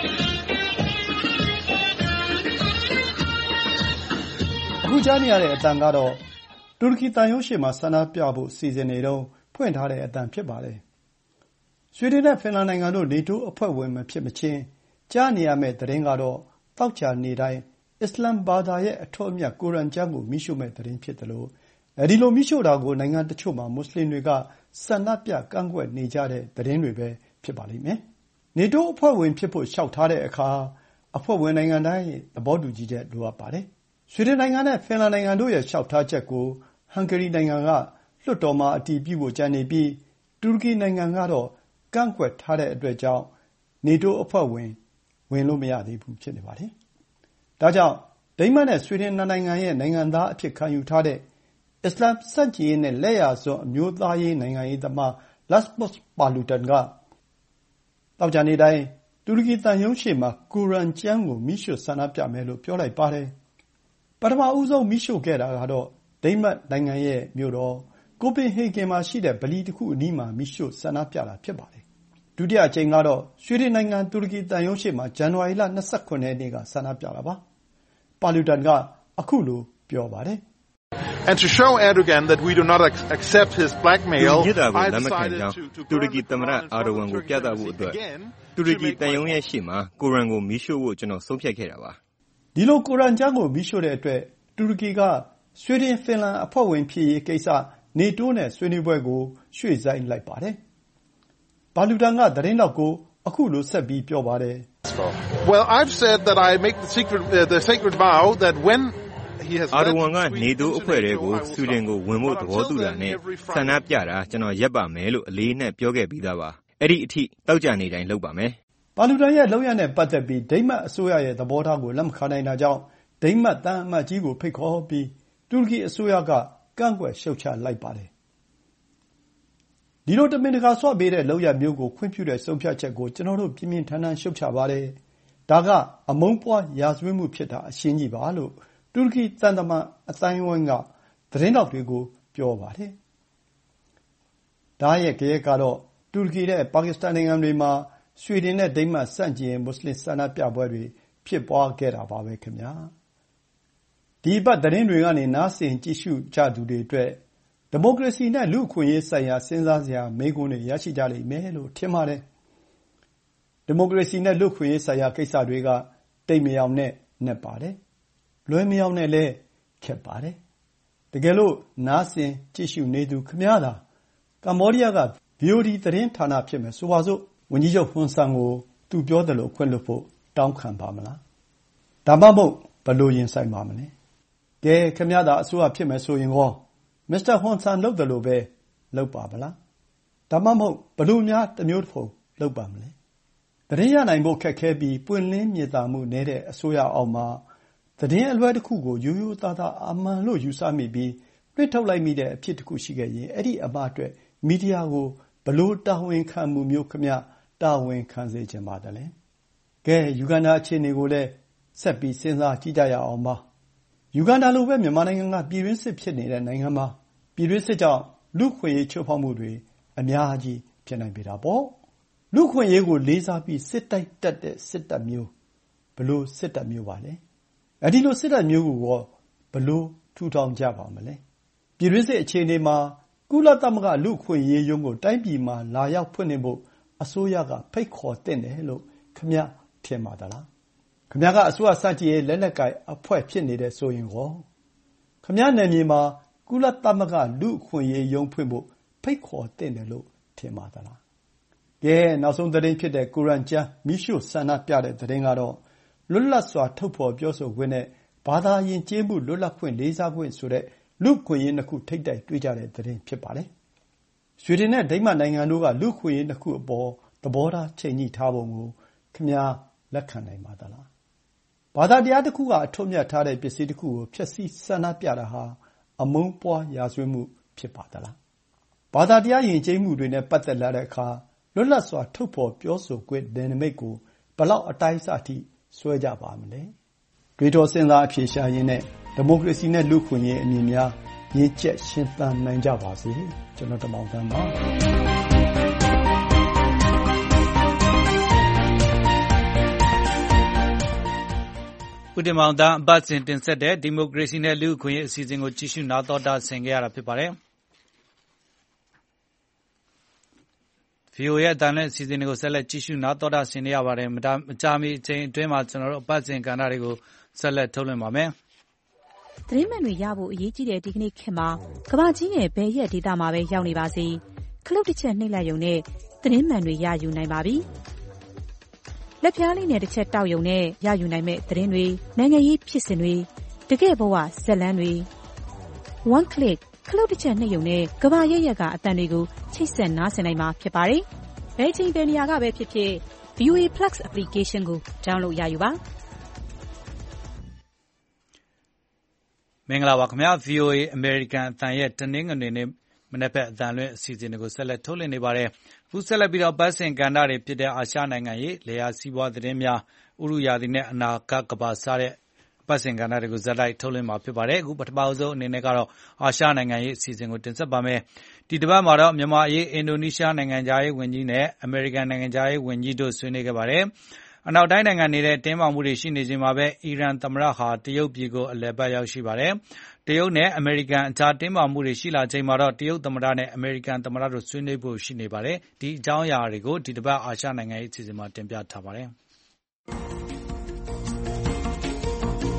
S18: အခုကြားနေရတဲ့အတန်ကတော့တူရကီတန်ရုံးရှေ့မှာဆန္ဒပြဖို့စီစဉ်နေတော့ဖွင့်ထားတဲ့အတန်ဖြစ်ပါတယ်ဆွေဒင်နဲ့ဖင်လန်နိုင်ငံတို့နေတိုးအဖွဲ့ဝင်မဖြစ်မချင်းကြားနေရမယ့်သတင်းကတော့တောက်ချာနေတိုင်းအစ္စလမ်ဘာသာရဲ့အထွတ်အမြတ်ကိုရ်အာန်ကျမ်းကိုမိရှုမဲ့သတင်းဖြစ်တယ်လို့အဲဒီလိုမိရှုတာကိုနိုင်ငံတချို့မှာမွတ်စလင်တွေကဆန္ဒပြကန့်ကွက်နေကြတဲ့သတင်းတွေပဲဖြစ်ပါလိမ့်မယ်နေတိုးအဖွဲ့ဝင်ဖြစ်ဖို့လျှောက်ထားတဲ့အခါအဖွဲ့ဝင်နိုင်ငံတိုင်းရဲ့သဘောတူညီချက်လိုအပ်ပါတယ်ဆွေဒင်နိုင်ငံနဲ့ဖင်လန်နိုင်ငံတို့ရဲ့လျှောက်ထားချက်ကိုဟန်ဂေရီနိုင်ငံကလွှတ်တော်မှာအတည်ပြုဖို့ကြံနေပြီးတူရကီနိုင်ငံကတော့ကန့်ကွက်ထားတဲ့အတွက်ကြောင့်နေတိုးအဖွဲ့ဝင်လို့မရသေးဘူးဖြစ်နေပါတယ်။ဒါကြောင့်ဒိန်းမတ်နဲ့ဆွေဒင်နိုင်ငံရဲ့နိုင်ငံသားအဖြစ်ခံယူထားတဲ့အစ္စလာမ်စန့်ကျင်ရေးနဲ့လက်ယာစွန်းအမျိုးသားရေးနိုင်ငံရေးသမား Lasmus Paludan ကတောက်ကြနေတိုင်းတူရကီတန်ရုံးရှေ့မှာကိုရ်အာန်ကျမ်းကိုမိရှုဆန္ဒပြမယ်လို့ပြောလိုက်ပါတယ်။ပထမဦးဆုံးမိရှုခဲ့တာကတော့ဒိန်းမတ်နိုင်ငံရဲ့မြို့တော်ကိုပင်ဟေဂင်မှာရှိတဲ့ဗလီတစ်ခုအနီးမှာမိရှုဆန္ဒပြတာဖြစ်ပါတယ်။ဒုတိယအကြိမ်ကတော့ဆွေဒင်နိုင်ငံတူရကီတန်ရုံးရှေ့မှာဇန်နဝါရီလ29ရက်နေ့ကဆန္ဒပြတာပါ။ပါလူတန်ကအခုလိုပြောပါတယ်။
S28: And to show Erdogan that we do not accept his blackmail,
S29: I decided to တူရကီသမ္မတအာဒိုဝမ်ကိုပြသဖို့အတွက်တူရကီတန်ရုံးရဲ့ရှေ့မှာကိုရ်အာန်ကိုမိရှုဖို့ကျွန်တော်ဆုံးဖြတ်ခဲ့တာပါ
S18: ။ဒီဒီလိုကိုရမ်ကျမ်းကိုမီးရှို့တဲ့အတွက်တူရကီကဆွီဒင်၊ဖင်လန်အဖွဲ့ဝင်ဖြစ်ရေးကိစ္စနေတိုးနဲ့ဆွေးနွေးပွဲကိုရွှေ့ဆိုင်းလိုက်ပါတယ်။ဘာလူတန်ကသတင်းထောက်ကိုအခုလိုဆက်ပြီးပြောပါတယ်။
S28: Well, I've said that I make the sacred vow that when he has
S29: အာဒဝန်ကနေတိုးအဖွဲ့တွေကိုဆွီဒင်ကိုဝင်ဖို့သဘောတူတာနဲ့ဆန္ဒပြတာကျွန်တော်ရပ်ပါမယ်လို့အလေးနဲ့ပြောခဲ့ပြီးသားပါ။အဲ့ဒီအထိတောက်ကြနေတိုင်းလုပ်ပါမယ်
S18: ။ဘာလူတန်ရဲ့လုပ်ရတဲ့ပတ်သက်ပြီးဒိန်းမတ်အစိုးရရဲ့သဘောထားကိုလက်မခံနိုင်တာကြောင့်ဒိန်းမတ်တန်အမတ်ကြီးကိုဖိတ်ခေါ်ပြီးတူရကီအစိုးရကကန့်ကွက်ရှုတ်ချလိုက်ပါတယ်။ဒီလိုတမင်တကာဆွပေးတဲ့လုပ်ရမျိုးကိုခွင့်ပြုတဲ့ဆုံးဖြတ်ချက်ကိုကျွန်တော်တို့ပြင်းပြင်းထန်ထန်ရှုတ်ချပါတယ်။ဒါကအမုန်းပွားရာဇဝတ်မှုဖြစ်တာအရှင်းကြီးပါလို့တူရကီသံတမန်အသိုင်းအဝိုင်းကသတင်းထောက်တွေကိုပြောပါတယ်။ဒါရဲ့ကြရက်ကတော့တူရကီနဲ့ပါကစ္စတန်နိုင်ငံတွေမှာဆွီဒင်နဲ့ဒိန်းမတ်ဆန့်ကျင်မွတ်စလင်ဆန္ဒပြပွဲတွေဖြစ်ပွားခဲ့တာပါပဲခင်ဗျာ။ဒီပတ်သတင်းတွေကနေနားဆင်ကြည့်ရှုကြသူတွေအတွက်ဒီမိုကရေစီနဲ့လူ့အခွင့်အရေးဆိုင်ရာစဉ်းစားစရာမေးခွန်းတွေရရှိကြလိမ့်မယ်လို့ထင်ပါတယ်။ဒီမိုကရေစီနဲ့လူ့အခွင့်အရေးဆိုင်ရာကိစ္စတွေကတိတ်မယောင်နဲ့နက်ပါတယ်။လွယ်မယောင်နဲ့လည်းခက်ပါတယ်။တကယ်လို့နားဆင်ကြည့်ရှုနေသူခင်ဗျားသာကမ္ဘောဒီးယားက VOD သတင်းဌာနဖြစ်မယ်ဆိုပါစို့ဝန်ကြီးချုပ်ဟွန်ဆန်ကိုသူပြောသလိုခွင့်လွှတ်ဖို့တောင်းခံပါမလား။ဒါမှမဟုတ်ဘယ်လိုရင်ဆိုင်ပါမလဲ။ကဲခင်ဗျားသာအစိုးရဖြစ်မယ်ဆိုရင်ရောမစ္စတာဟွန်ဆန်လုပ်သလိုပဲလုပ်ပါမလား။ဒါမှမဟုတ်ဘယ်လိုများတစ်မျိုးတစ်ဖုံလုပ်ပါမလဲ။သတင်းရနိုင်ဖို့ခက်ခဲပြီးပွင့်လင်းမြင်သာမှုနည်းတဲ့အစိုးရအောက်မှာသတင်းအလွဲတစ်ခုကိုရိုးရိုးသားသားအမှန်လို့ယူဆမိပြီးတွစ်ထုတ်လိုက်မိတဲ့အဖြစ်တစ်ခုရှိခဲ့ရင်အဲ့ဒီအမှားအတွက်မီဒီယာကိုဘယ်လိုတာဝန်ခံမှုမျိုးခင်ဗျတာဝန်ခံစေချင်ပါတယ်လေ။ကဲယူဂန္ဒာအခြေအနေကိုလည်းဆက်ပြီးစဉ်းစားကြည့်ကြရအောင်ပါ။ယူဂန္ဒာလိုပဲမြန်မာနိုင်ငံကပြည်တွင်းစစ်ဖြစ်နေတဲ့နိုင်ငံမှာပြည်တွင်းစစ်ကြောင့်လူ့အခွင့်အရေးချိုးဖောက်မှုတွေအများကြီးဖြစ်နိုင်ပေတာပေါ့။လူ့အခွင့်အရေးကိုလေးစားပြီးစစ်တိုက်တတ်တဲ့စစ်တပ်မျိုးဘယ်လိုစစ်တပ်မျိုးပါလဲ။အဲဒီလိုစစ်တပ်မျိုးကိုဘယ်လိုထူထောင်ကြပါမလဲ။ပြည်တွင်းစစ်အခြေအနေမှာကုလသမဂ္ဂလူ့အခွင့်အရေးရုံးကိုတိုင်းပြည်မှာလာရောက်ဖွင့်လှစ်ဖို့အစိုးရကဖိတ်ခေါ်သင့်တယ်လို့ခင်ဗျထင်ပါသလား။ခင်ဗျကအစိုးရစတင်ရေးလက်နက်ကိုင်အဖွဲ့ဖြစ်နေတဲ့ဆိုရင်ရောခင်ဗျနယ်မြေမှာကုလသမဂ္ဂလူ့အခွင့်အရေးရုံးဖွင့်ဖို့ဖိတ်ခေါ်သင့်တယ်လို့ထင်ပါသလား။ကဲနောက်ဆုံးသတင်းဖြစ်တဲ့ကိုရမ်ကျမ်းမီးရှို့ဆန္ဒပြတဲ့သတင်းကတော့လွတ်လပ်စွာထုတ်ဖော်ပြောဆိုခွင့်နဲ့ဘာသာယဉ်ကျေးမှုလွတ်လပ်ခွင့်လေးစားခွင့်ဆိုတဲ့လူ့အခွင့်အရေးနှစ်ခုထိပ်တိုက်တွေ့ကြတဲ့သတင်းဖြစ်ပါတယ်။ဆွီဒင်နဲ့ဒိန်းမတ်နိုင်ငံတို့ကလူ့အခွင့်အရေးနှစ်ခုအပေါ်သဘောထားချိန်ညှိထားပုံကိုခင်ဗျားလက်ခံနိုင်ပါသလား။ဘာသာတရားတစ်ခုကအထွတ်အမြတ်ထားတဲ့ပစ္စည်းတစ်ခုကိုဖျက်ဆီးဆန္ဒပြတာဟာအမုန်းပွားရာဇဝတ်မှုဖြစ်ပါသလား။ဘာသာတရားယဉ်ကျေးမှုတွေနဲ့ပတ်သက်လာတဲ့အခါလွတ်လပ်စွာထုတ်ဖော်ပြောဆိုခွင့်နယ်နိမိတ်ကိုဘယ်လောက်အတိုင်းအဆအထိဆွဲကြပါမလဲ။တွေးတောစဉ်းစားအဖြေရှာရင်းနဲ့ဒီမိုကရေစီနဲ့လူ့အခွင့်အရေးအမြင်များရင့်ကျက်ရှင်သန်နိုင်ကြပါစေ။ကျွန်တော်တမောင်သန်းပါ
S2: ဦးတင်မောင်သားအပတ်စဉ်တင်ဆက်တဲ့ဒီမိုကရေစီနဲ့လူ့အခွင့်အရေးအစီအစဉ်ကိုကြည့်ရှုနားတော်တာဆင်ခဲ့ရတာဖြစ်ပါတယ်။ VOA ရဲ့အတန်နဲ့အစီအစဉ်တွေကိုဆက်လက်ကြည့်ရှုနားတော်တာဆင်နေရပါတယ်။မကြာမီအချိန်အတွင်းမှာကျွန်တော်တို့အပတ်စဉ်ကဏ္ဍတွေကိုဆက်လက်ထုတ်လွှင့်ပါမယ်
S27: ။သတင်းမှန်တွေရဖို့အရေးကြီးတဲ့ဒီကနေ့ခေတ်မှာကမ္ဘာကြီးနဲ့ဘယ်ရက်ဒေသမှာပဲရောက်နေပါစေခလုတ်တစ်ချက်နှိပ်လိုက်ရုံနဲ့သတင်းမှန်တွေရယူနိုင်ပါပြီ။လက်ဖျားလေးနဲ့တစ်ချက်တောက်ရုံနဲ့ရယူနိုင်မဲ့သတင်းတွေနိုင်ငံရေးဖြစ်စဉ်တွေတကယ့်ဘဝဇာတ်လမ်းတွေ one click ခလုတ်တစ်ချက်နှိပ်ရုံနဲ့ကမ္ဘာရဲ့ရက်ကအတန်တွေကိုချိတ်ဆက်နားဆင်နိုင်မှာဖြစ်ပါတယ်။ဘယ်ချိန်ဘယ်နေရာကပဲဖြစ်ဖြစ် VOA Plus application ကို download ရယူပါ။
S2: မင်္ဂလာပါခင်ဗျာ VOA American အသံရဲ့တနင်္ဂနွေနေ့မနက်ဘက်အသံလွှင့်အစီအစဉ်တွေကိုဆက်လက်ထုတ်လွှင့်နေပါတယ်။အခုဆက်လက်ပြီးတော့ပတ်စဉ်ကဏ္ဍတွေဖြစ်တဲ့အာရှနိုင်ငံရေးလေယာစီးပွားသတင်းများဥရုယာသည်နဲ့အနာဂတ်ကဘာစားတဲ့ပတ်စဉ်ကဏ္ဍတွေကိုဇက်လိုက်ထုတ်လွှင့်မှာဖြစ်ပါတယ်။အခုပထမဆုံးအနေနဲ့ကတော့အာရှနိုင်ငံရေးအစီအစဉ်ကိုတင်ဆက်ပါမယ်။ဒီတစ်ပတ်မှာတော့မြန်မာအရေးအင်ဒိုနီးရှားနိုင်ငံသားရေးဝန်ကြီးနဲ့အမေရိကန်နိုင်ငံသားရေးဝန်ကြီးတို့ဆွေးနွေးခဲ့ပါတယ်။အနောက်တိုင်းနိုင်ငံနေတဲ့တင်းမာမှုတွေရှိနေချိန်မှာပဲအီရန်သမ္မတဟာတရုတ်ပြည်ကိုအလည်ပတ်ရောက်ရှိပါတယ်။တရုတ်နဲ့အမေရိကန်အကြားတင်းမာမှုတွေရှိလာချိန်မှာတော့တရုတ်သမ္မတနဲ့အမေရိကန်သမ္မတတို့ဆွေးနွေးဖို့ရှိနေပါတယ်။ဒီအကြောင်းအရာတွေကိုဒီတစ်ပတ်အာရှနိုင်ငံရေးအစီအစဉ်မှာတင်ပြထားပါတယ်။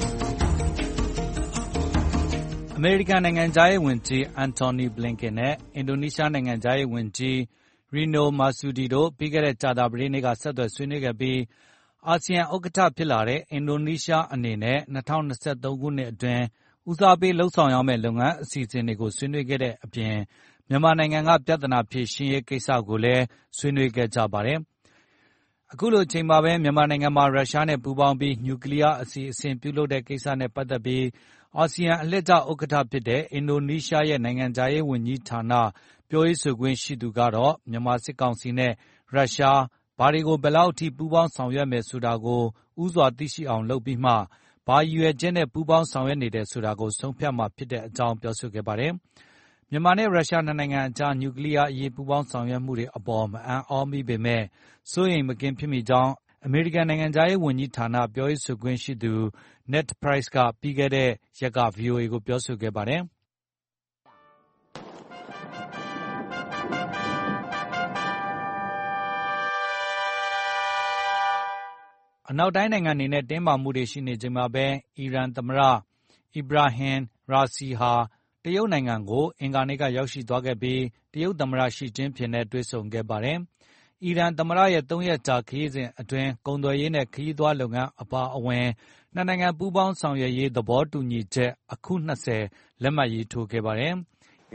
S2: မေရိကန်နိုင်ငံသားရေးဝန်ကြီးအန်တိုနီဘလင်ကန်နဲ့အင်ဒိုနီးရှားနိုင်ငံသားရေးဝန်ကြီးရီနိုမာဆူဒီတို့ပြီးခဲ့တဲ့ကြာသပတေးနေ့ကဆက်သွယ်ဆွေးနွေးခဲ့ပြီးအာဆီယံဥက္ကဋ္ဌဖြစ်လာတဲ့အင်ဒိုနီးရှားအနေနဲ့2023ခုနှစ်အတွင်းဦးစားပေးလှုပ်ဆောင်ရမယ့်လုပ်ငန်းအစီအစဉ်တွေကိုဆွေးနွေးခဲ့တဲ့အပြင်မြန်မာနိုင်ငံကပြဿနာဖြေရှင်းရေးကိစ္စကိုလည်းဆွေးနွေးခဲ့ကြပါတယ်။အခုလိုအချိန်မှာပဲမြန်မာနိုင်ငံမှာရုရှားနဲ့ပူးပေါင်းပြီးနျူကလ িয়ারအစီအစဉ်ပြုလုပ်တဲ့ကိစ္စနဲ့ပတ်သက်ပြီးအာဆီယံအလှည့်ကျဥက္ကဋ္ဌဖြစ်တဲ့အင်ဒိုနီးရှားရဲ့နိုင်ငံခြားရေးဝန်ကြီးဌာနပြောရေးဆိုခွင့်ရှိသူကတော့မြန်မာစစ်ကောင်စီနဲ့ရုရှားဘာတွေကိုဘယ်လောက်ထိပူးပေါင်းဆောင်ရွက်မယ်ဆိုတာကိုဥစွာသိရှိအောင်လုပ်ပြီးမှဘာရည်ရွယ်ချက်နဲ့ပူးပေါင်းဆောင်ရွက်နေတယ်ဆိုတာကိုဆုံးဖြတ်မှာဖြစ်တဲ့အကြောင်းပြောဆိုခဲ့ပါတယ်။မြန်မာနဲ့ရုရှားနှစ်နိုင်ငံအကြားနျူကလ িয়ারအရေးပူးပေါင်းဆောင်ရွက်မှုတွေအပေါ်မအံ့ဩမိပေမဲ့စိုးရိမ်မကင်းဖြစ်မိကြောင်းအမေရိကန်နိုင်ငံခြားရေးဝန်ကြီးဌာနပြောရေးဆိုခွင့်ရှိသူ Ned Price ကပြီးခဲ့တဲ့ရက်က VOA ကိုပြောဆိုခဲ့ပါတယ်။အနောက်တိုင်းနိုင်ငံတွေနဲ့တင်းမာမှုတွေရှိနေချိန်မှာပဲအီရန်သမ္မတအီဘရာဟင်ရာစီဟာတရုတ်နိုင်ငံကိုအင်္ဂါနေ့ကရောက်ရှိသွားခဲ့ပြီးတရုတ်သမ္မတရှီကျင်းဖျင်နဲ့တွေ့ဆုံခဲ့ပါတယ်။အီရန်သမ္မတရဲ့3ရက်ကြာခရီးစဉ်အတွင်းကုန်သွယ်ရေးနဲ့ခရီးသွားလုပ်ငန်းအပါအဝင်နှစ်နိုင်ငံပူးပေါင်းဆောင်ရွက်ရေးသဘောတူညီချက်အခု20လက်မှတ်ရေးထိုးခဲ့ပါတယ်။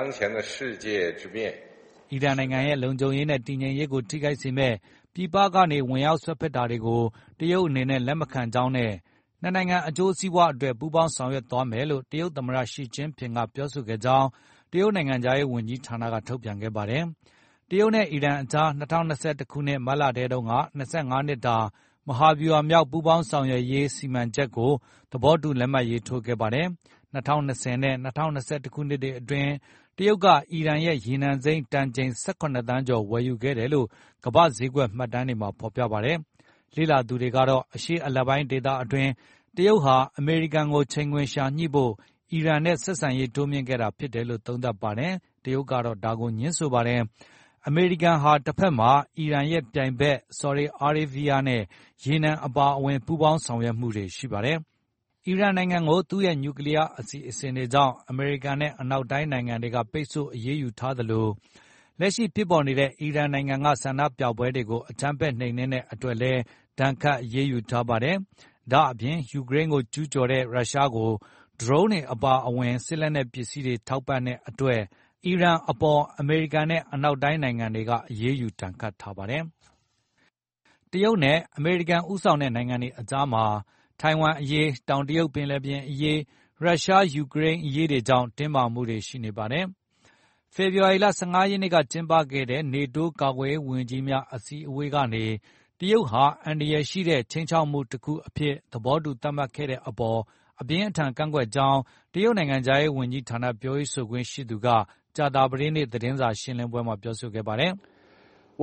S2: အီရန်နိုင်ငံရဲ့လုံခြုံရေးနဲ့တည်ငြိမ်ရေးကိုထိခိုက်စေမဲ့ပြည်ပကနေဝင်ရောက်ဆွတ်ဖက်တာတွေကိုတရုတ်အနေနဲ့လက်မခံကြောင်းနဲ့နှစ်နိုင်ငံအကျိုးစီးပွားအတွက်ပူးပေါင်းဆောင်ရွက်သွားမယ်လို့တရုတ်သမ္မတရှီကျင်းဖျင်ကပြောဆိုခဲ့ကြောင်းတရုတ်နိုင်ငံခြားရေးဝန်ကြီးဌာနကထုတ်ပြန်ခဲ့ပါတယ်။တရုတ်နဲ့အီရန်အကြား2021ခုနှစ်မတ်လထဲတုန်းက25နှစ်တာမဟာဗျူဟာမြောက်ပူးပေါင်းဆောင်ရွက်ရေးစီမံချက်ကိုသဘောတူလက်မှတ်ရေးထိုးခဲ့ပါတယ်။2020နဲ့2021ခုနှစ်တွေအတွင်းတရုတ်ကအီရန်ရဲ့ရေနံစိမ်းတန်ချိန်18သန်းကျော်ဝယ်ယူခဲ့တယ်လို့ကမ္ဘာ့ဈေးကွက်မှတ်တမ်းတွေမှာဖော်ပြပါတယ်။လေ့လာသူတွေကတော့အရှေ့အလယ်ပိုင်းဒေသအတွင်းတရုတ်ဟာအမေရိကန်ကိုချိန်ခွင်ရှာညှိဖို့အီရန်နဲ့ဆက်ဆံရေးတိုးမြှင့်ခဲ့တာဖြစ်တယ်လို့သုံးသပ်ပါတယ်။တရုတ်ကတော့ဒါကိုငြင်းဆိုပါတယ်။အမေရိကန်ဟာတစ်ဖက်မှာအီရန်ရဲ့ပြိုင်ဘက်ဆော်ဒီအာရေဗီးယားနဲ့ရေနံအပါအဝင်ပူးပေါင်းဆောင်ရွက်မှုတွေရှိပါတယ်။အီရန်နိုင်ငံကိုသူ့ရဲ့နျူကလ িয়ারအစီအစဉ်တွေကြောင့်အမေရိကန်နဲ့အနောက်တိုင်းနိုင်ငံတွေကပိတ်ဆို့အရေးယူထားသလိုလက်ရှိဖြစ်ပေါ်နေတဲ့အီရန်နိုင်ငံကဆန္ဒပြပွဲတွေကိုအကြမ်းဖက်နှိမ်နင်းတဲ့အတွက်လည်းဒဏ်ခတ်အရေးယူထားပါတယ်။ဒါ့အပြင်ယူကရိန်းကိုကျူးကျော်တဲ့ရုရှားကိုဒရုန်းတွေအပါအဝင်စစ်လက်နက်ပစ္စည်းတွေထောက်ပံ့တဲ့အတွက်အီရန်အပေါ်အမေရိကန်နဲ့အနောက်တိုင်းနိုင်ငံတွေကအရေးယူဒဏ်ခတ်ထားပါတယ်။တရုတ်နဲ့အမေရိကန်ဦးဆောင်တဲ့နိုင်ငံတွေအကြားမှာထိုင်ဝမ်အရေးတောင်တရုတ်ပင်လယ်ပြင်အရေးရုရှားယူကရိန်းအရေးတွေကြောင့်တင်းမာမှုတွေရှိနေပါတယ်။ဖေဖော်ဝါရီလ15ရက်နေ့ကကျင်းပခဲ့တဲ့နေတိုးကာကွယ်ရေးဝန်ကြီးများအစည်းအဝေးကနေတရုတ်ဟာအန္တရာယ်ရှိတဲ့ခြိမ်းခြောက်မှုတစ်ခုအဖြစ်သဘောတူသတ်မှတ်ခဲ့တဲ့အပေါ်အပြင်းအထန်ကန့်ကွက်ကြောင်းတရုတ်နိုင်ငံခြားရေးဝန်ကြီးဌာနပြောရေးဆိုခွင့်ရှိသူကကြာသပတေးနေ့သတင်းစာရှင်းလင်းပွဲမှာပြောဆိုခဲ့ပါတယ်။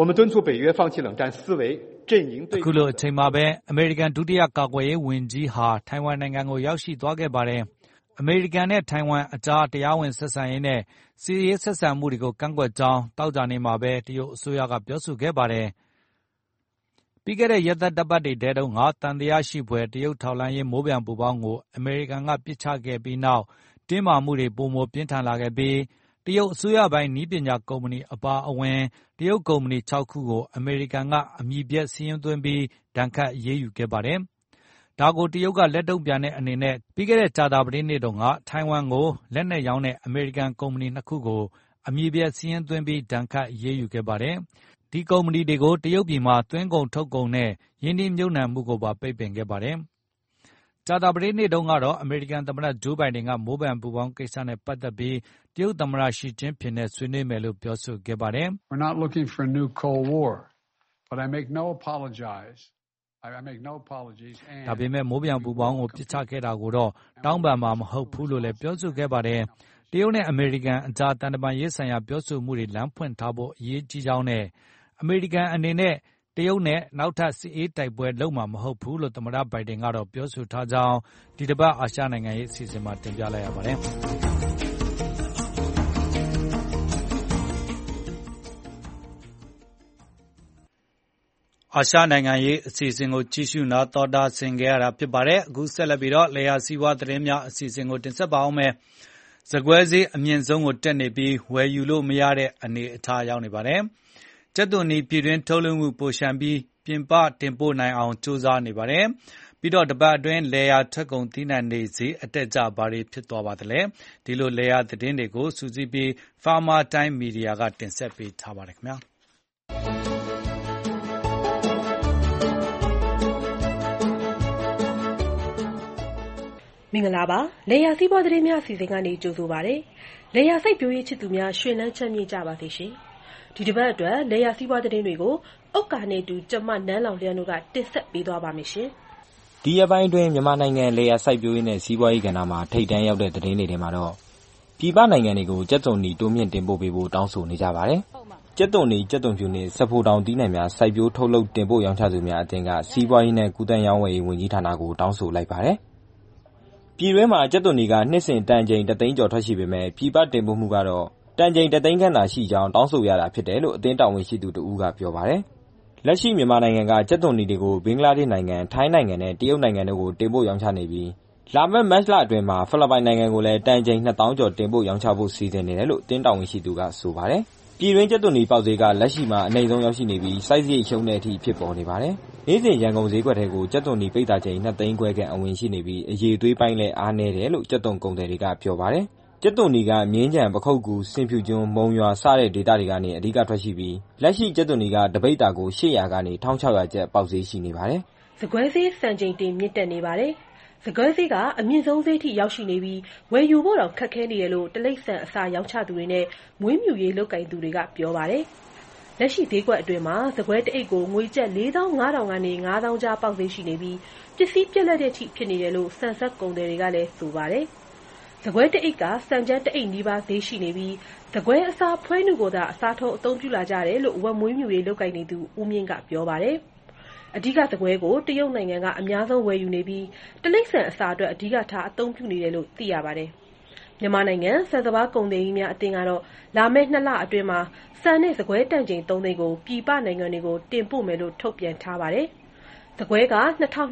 S2: အခုလိုအချိန်မှာပဲအမေရိကန်ဒုတိယကာကွယ်ရေးဝန်ကြီးဟာထိုင်ဝမ်နိုင်ငံကိုရောက်ရှိသွားခဲ့ပါတယ်။အမေရိကန်နဲ့ထိုင်ဝမ်အကြားတရားဝင်ဆက်ဆံရေးနဲ့စစ်ရေးဆက်ဆံမှုတွေကိုကန့်ကွက်ကြောင်းသောကြာနေ့မှာပဲတရုတ်အစိုးရကပြောဆိုခဲ့ပါတယ်။ပြီးခဲ့တဲ့ရက်သတ္တပတ်တွေထဲတုန်းကသံသယရှိဖွယ်တရုတ်ထောက်လှမ်းရေးမိုးပျံပူပေါင်းကိုအမေရိကန်ကပစ်ချခဲ့ပြီးနောက်တင်းမာမှုတွေပိုမိုပြင်းထန်လာခဲ့ပြီးတရုတ်အစိုးရပိုင်းနည်းပညာကုမ္ပဏီအပါအဝင်တရုတ်ကုမ္ပဏီ6ခုကိုအမေရိကန်ကအမည်ပျက်စာရင်းသွင်းပြီးဒဏ်ခတ်အရေးယူခဲ့ပါတယ်။ဒါကိုတရုတ်ကလက်တုံ့ပြန်တဲ့အနေနဲ့ပြီးခဲ့တဲ့ကြာသပတေးနေ့တုန်းကထိုင်ဝမ်ကိုလက်နက်ရောင်းတဲ့အမေရိကန်ကုမ္ပဏီ2ခုကိုအမည်ပျက်စာရင်းသွင်းပြီးဒဏ်ခတ်အရေးယူခဲ့ပါတယ်။ဒီကုမ္ပဏီတွေကိုတရုတ်ပြည်မှာသွင်းကုန်ထုတ်ကုန်နဲ့ယင်းနှိမ့်မြုပ်နှံမှုကိုပါပိတ်ပင်ခဲ့ပါတယ်။ကြာသပတေးနေ့တုန်းကတော့အမေရိကန်သမ္မတဂျိုးဘိုင်ဒန်ကမိုးပျံပူပေါင်းကိစ္စနဲ့ပတ်သက်ပြီးတရုတ်သမ္မတရှီကျင်းဖျင်နဲ့ဆွေးနွေးမယ်လို့ပြောဆိုခဲ့ပါတယ်။
S1: We're not looking for a new Cold War, but I make no apologies.
S2: ဒါပေမဲ့မိုးပျံပူပေါင်းကိုပြစ်ချခဲ့တာကိုတော့တောင်းပန်မှာမဟုတ်ဘူးလို့လည်းပြောဆိုခဲ့ပါတယ်။တရုတ်နဲ့အမေရိကန်အကြားတန်တမာရေးဆိုင်ရာပြောဆိုမှုတွေလမ်းဖွင့်ထားဖို့အရေးကြီးကြောင်းနဲ့အမေရိကန်အနေနဲ့တရုတ်နဲ့နောက်ထပ်စစ်အေးတိုက်ပွဲလုပ်မှာမဟုတ်ဘူးလို့သမ္မတဘိုင်ဒန်ကတော့ပြောဆိုထားကြောင်းဒီတစ်ပတ်အာရှနိုင်ငံရေးအစီအစဉ်မှာတင်ပြလိုက်ရပါတယ်။အာရှနိုင်ငံရေးအစီအစဉ်ကိုကြည့်ရှုနာတော်တာဆင်ကြရတာဖြစ်ပါတယ်။အခုဆက်လက်ပြီးတော့လေယာစီးပွားသတင်းများအစီအစဉ်ကိုတင်ဆက်ပါအောင်မယ်။စကွဲဈေးအမြင့်ဆုံးကိုတက်နေပြီးဝယ်ယူလို့မရတဲ့အနေအထားရောက်နေပါတယ်။ကြက်သွန်နီပြည်တွင်းထုတ်လုပ်မှုပိုလျှံပြီးပြင်ပတင်ပို့နိုင်အောင်ကြိုးစားနေပါတယ်။ပြီးတော့တပတ်အတွင်းလယ်ယာထွက်ကုန်သီးနှံတွေဈေးအတက်ကြဘာတွေဖြစ်သွားပါသလဲ။ဒီလိုလယ်ယာသတင်းတွေကိုစူးစီးပြီး Farmer Time Media ကတင်ဆက်ပေးထားပါတယ်ခင်ဗျာ။
S4: မင်္ဂလာပါလေယာစီးပွားသတင်းများအစီအစဉ်ကနေကြိုဆိုပါရစေလေယာစိုက်ပျိုးရေးချစ်သူများရွှင်လန်းချမ်းမြေ့ကြပါစေရှင်ဒီတစ်ပတ်အတွက်လေယာစီးပွားသတင်းတွေကိုဥက္ကာနဲ့တူကျမနန်းလောင်လျံတို့ကတင်ဆက်ပေးသွားပါမယ်ရှင်
S5: ဒီရက်ပိုင်းအတွင်းမြန်မာနိုင်ငံလေယာစိုက်ပျိုးရေးနဲ့စီးပွားရေးကဏ္ဍမှာထိပ်တန်းရောက်တဲ့သတင်းတွေထဲမှာတော့ပြည်ပနိုင်ငံတွေကိုကြက်သွန်နီတိုးမြင့်တင်ပို့ပေးဖို့တောင်းဆိုနေကြပါတယ်ကြက်သွန်နီကြက်သွန်ဖြူနဲ့စဖိုတောင်တီးနှံများစိုက်ပျိုးထုတ်လုပ်တင်ပို့ရောင်းချသူများအသင်းကစီးပွားရေးနဲ့ကုသရေးဝန်ကြီးဌာနကိုတောင်းဆိုလိုက်ပါတယ်ပြည်တွင်းမှာကြက်သွန်နီကနှစ်စဉ်တန်ချိန်3သိန်းကျော်ထွက်ရှိပေမဲ့ပြည်ပတင်ပို့မှုကတော့တန်ချိန်3သိန်းခန့်သာရှိကြောင်းတောင်းဆိုရတာဖြစ်တယ်လို့အသင်းတာဝန်ရှိသူတဦးကပြောပါတယ်။လက်ရှိမြန်မာနိုင်ငံကကြက်သွန်နီတွေကိုဘင်္ဂလားဒေ့ရှ်နိုင်ငံ၊ထိုင်းနိုင်ငံနဲ့တရုတ်နိုင်ငံတို့ကိုတင်ပို့ရောင်းချနေပြီးလာမယ့်မတ်လအတွင်းမှာဖိလစ်ပိုင်နိုင်ငံကိုလည်းတန်ချိန်2000ကျော်တင်ပို့ရောင်းချဖို့စီစဉ်နေတယ်လို့အသင်းတာဝန်ရှိသူကဆိုပါတယ်။ပြည်တွင်းကြက်သွန်နီပေါက်ဈေးကလက်ရှိမှာအနိမ့်ဆုံးရောက်ရှိနေပြီးစိုက်စရိတ်ရှုံးတဲ့အထိဖြစ်ပေါ်နေပါတယ်။နေ့စဉ်ရန်ကုန်ဈေးကွက်ထဲကိုကြက်သွန်နီပိတ်တာချိန်2သိန်းခွဲခန့်အဝင်ရှိနေပြီးအရေသွေးပိုင်းလည်းအားနည်းတယ်လို့ကြက်သွန်ကုန်သည်တွေကပြောပါတယ်။ကြက်သွန်နီကမြင်းခြံပခုတ်ကူစင်ဖြူကျွန်းမုံရွာစတဲ့ဒေသတွေကနေအဓိကထွက်ရှိပြီးလက်ရှိကြက်သွန်နီကတပိတ်တာကို800ကနေ1600ကျပ်ပေါက်ဈေးရှိနေပါတယ်
S4: ။စကွဲဈေးစံချိန်တင်မြင့်တက်နေပါတယ်။စကွဲဈေးကအမြင့်ဆုံးဈေးထိရောက်ရှိနေပြီးဝယ်ယူဖို့တော့ခက်ခဲနေတယ်လို့တလိပ်ဆန်အစာရောင်းချသူတွေနဲ့မွေးမြူရေးလုပ်ကိုင်သူတွေကပြောပါတယ်။လက်ရှိဈေးကွက်အတွင်းမှာစကွဲတအိတ်ကိုငွေကျပ်4500ကနေ5000ကျပ်ပေါက်ဈေးရှိနေပြီးပစ္စည်းပြက်လက်တဲ့အထိဖြစ်နေတယ်လို့ဆန်ဆက်ကုန်သည်တွေကလည်းဆိုပါတယ်။စကွဲတအိတ်ကစံကျန်းတအိတ်နီးပါးဈေးရှိနေပြီးစကွဲအစာဖွဲနုကိုသာအစားထိုးအသုံးပြုလာကြတယ်လို့ဝက်မွေးမြူရေးလုပ်ကိုင်နေသူဦးမြင့်ကပြောပါတယ်။အဓိကစကွဲကိုတရုတ်နိုင်ငံကအများဆုံးဝယ်ယူနေပြီးတလိပ်ဆန်အစာအတွက်အဓိကထားအသုံးပြုနေတယ်လို့သိရပါတယ်။မြန်မာနိုင်ငံဆန်စပါးကုန်သည်ကြီးများအသင်းကတော့လာမယ့်2လအတွင်းမှာဆန်နဲ့စကွဲတန်ချိန်3သိန်းကိုပြည်ပနိုင်ငံတွေကိုတင်ပို့မယ်လို့ထုတ်ပြန်ထားပါတယ်။စကွဲက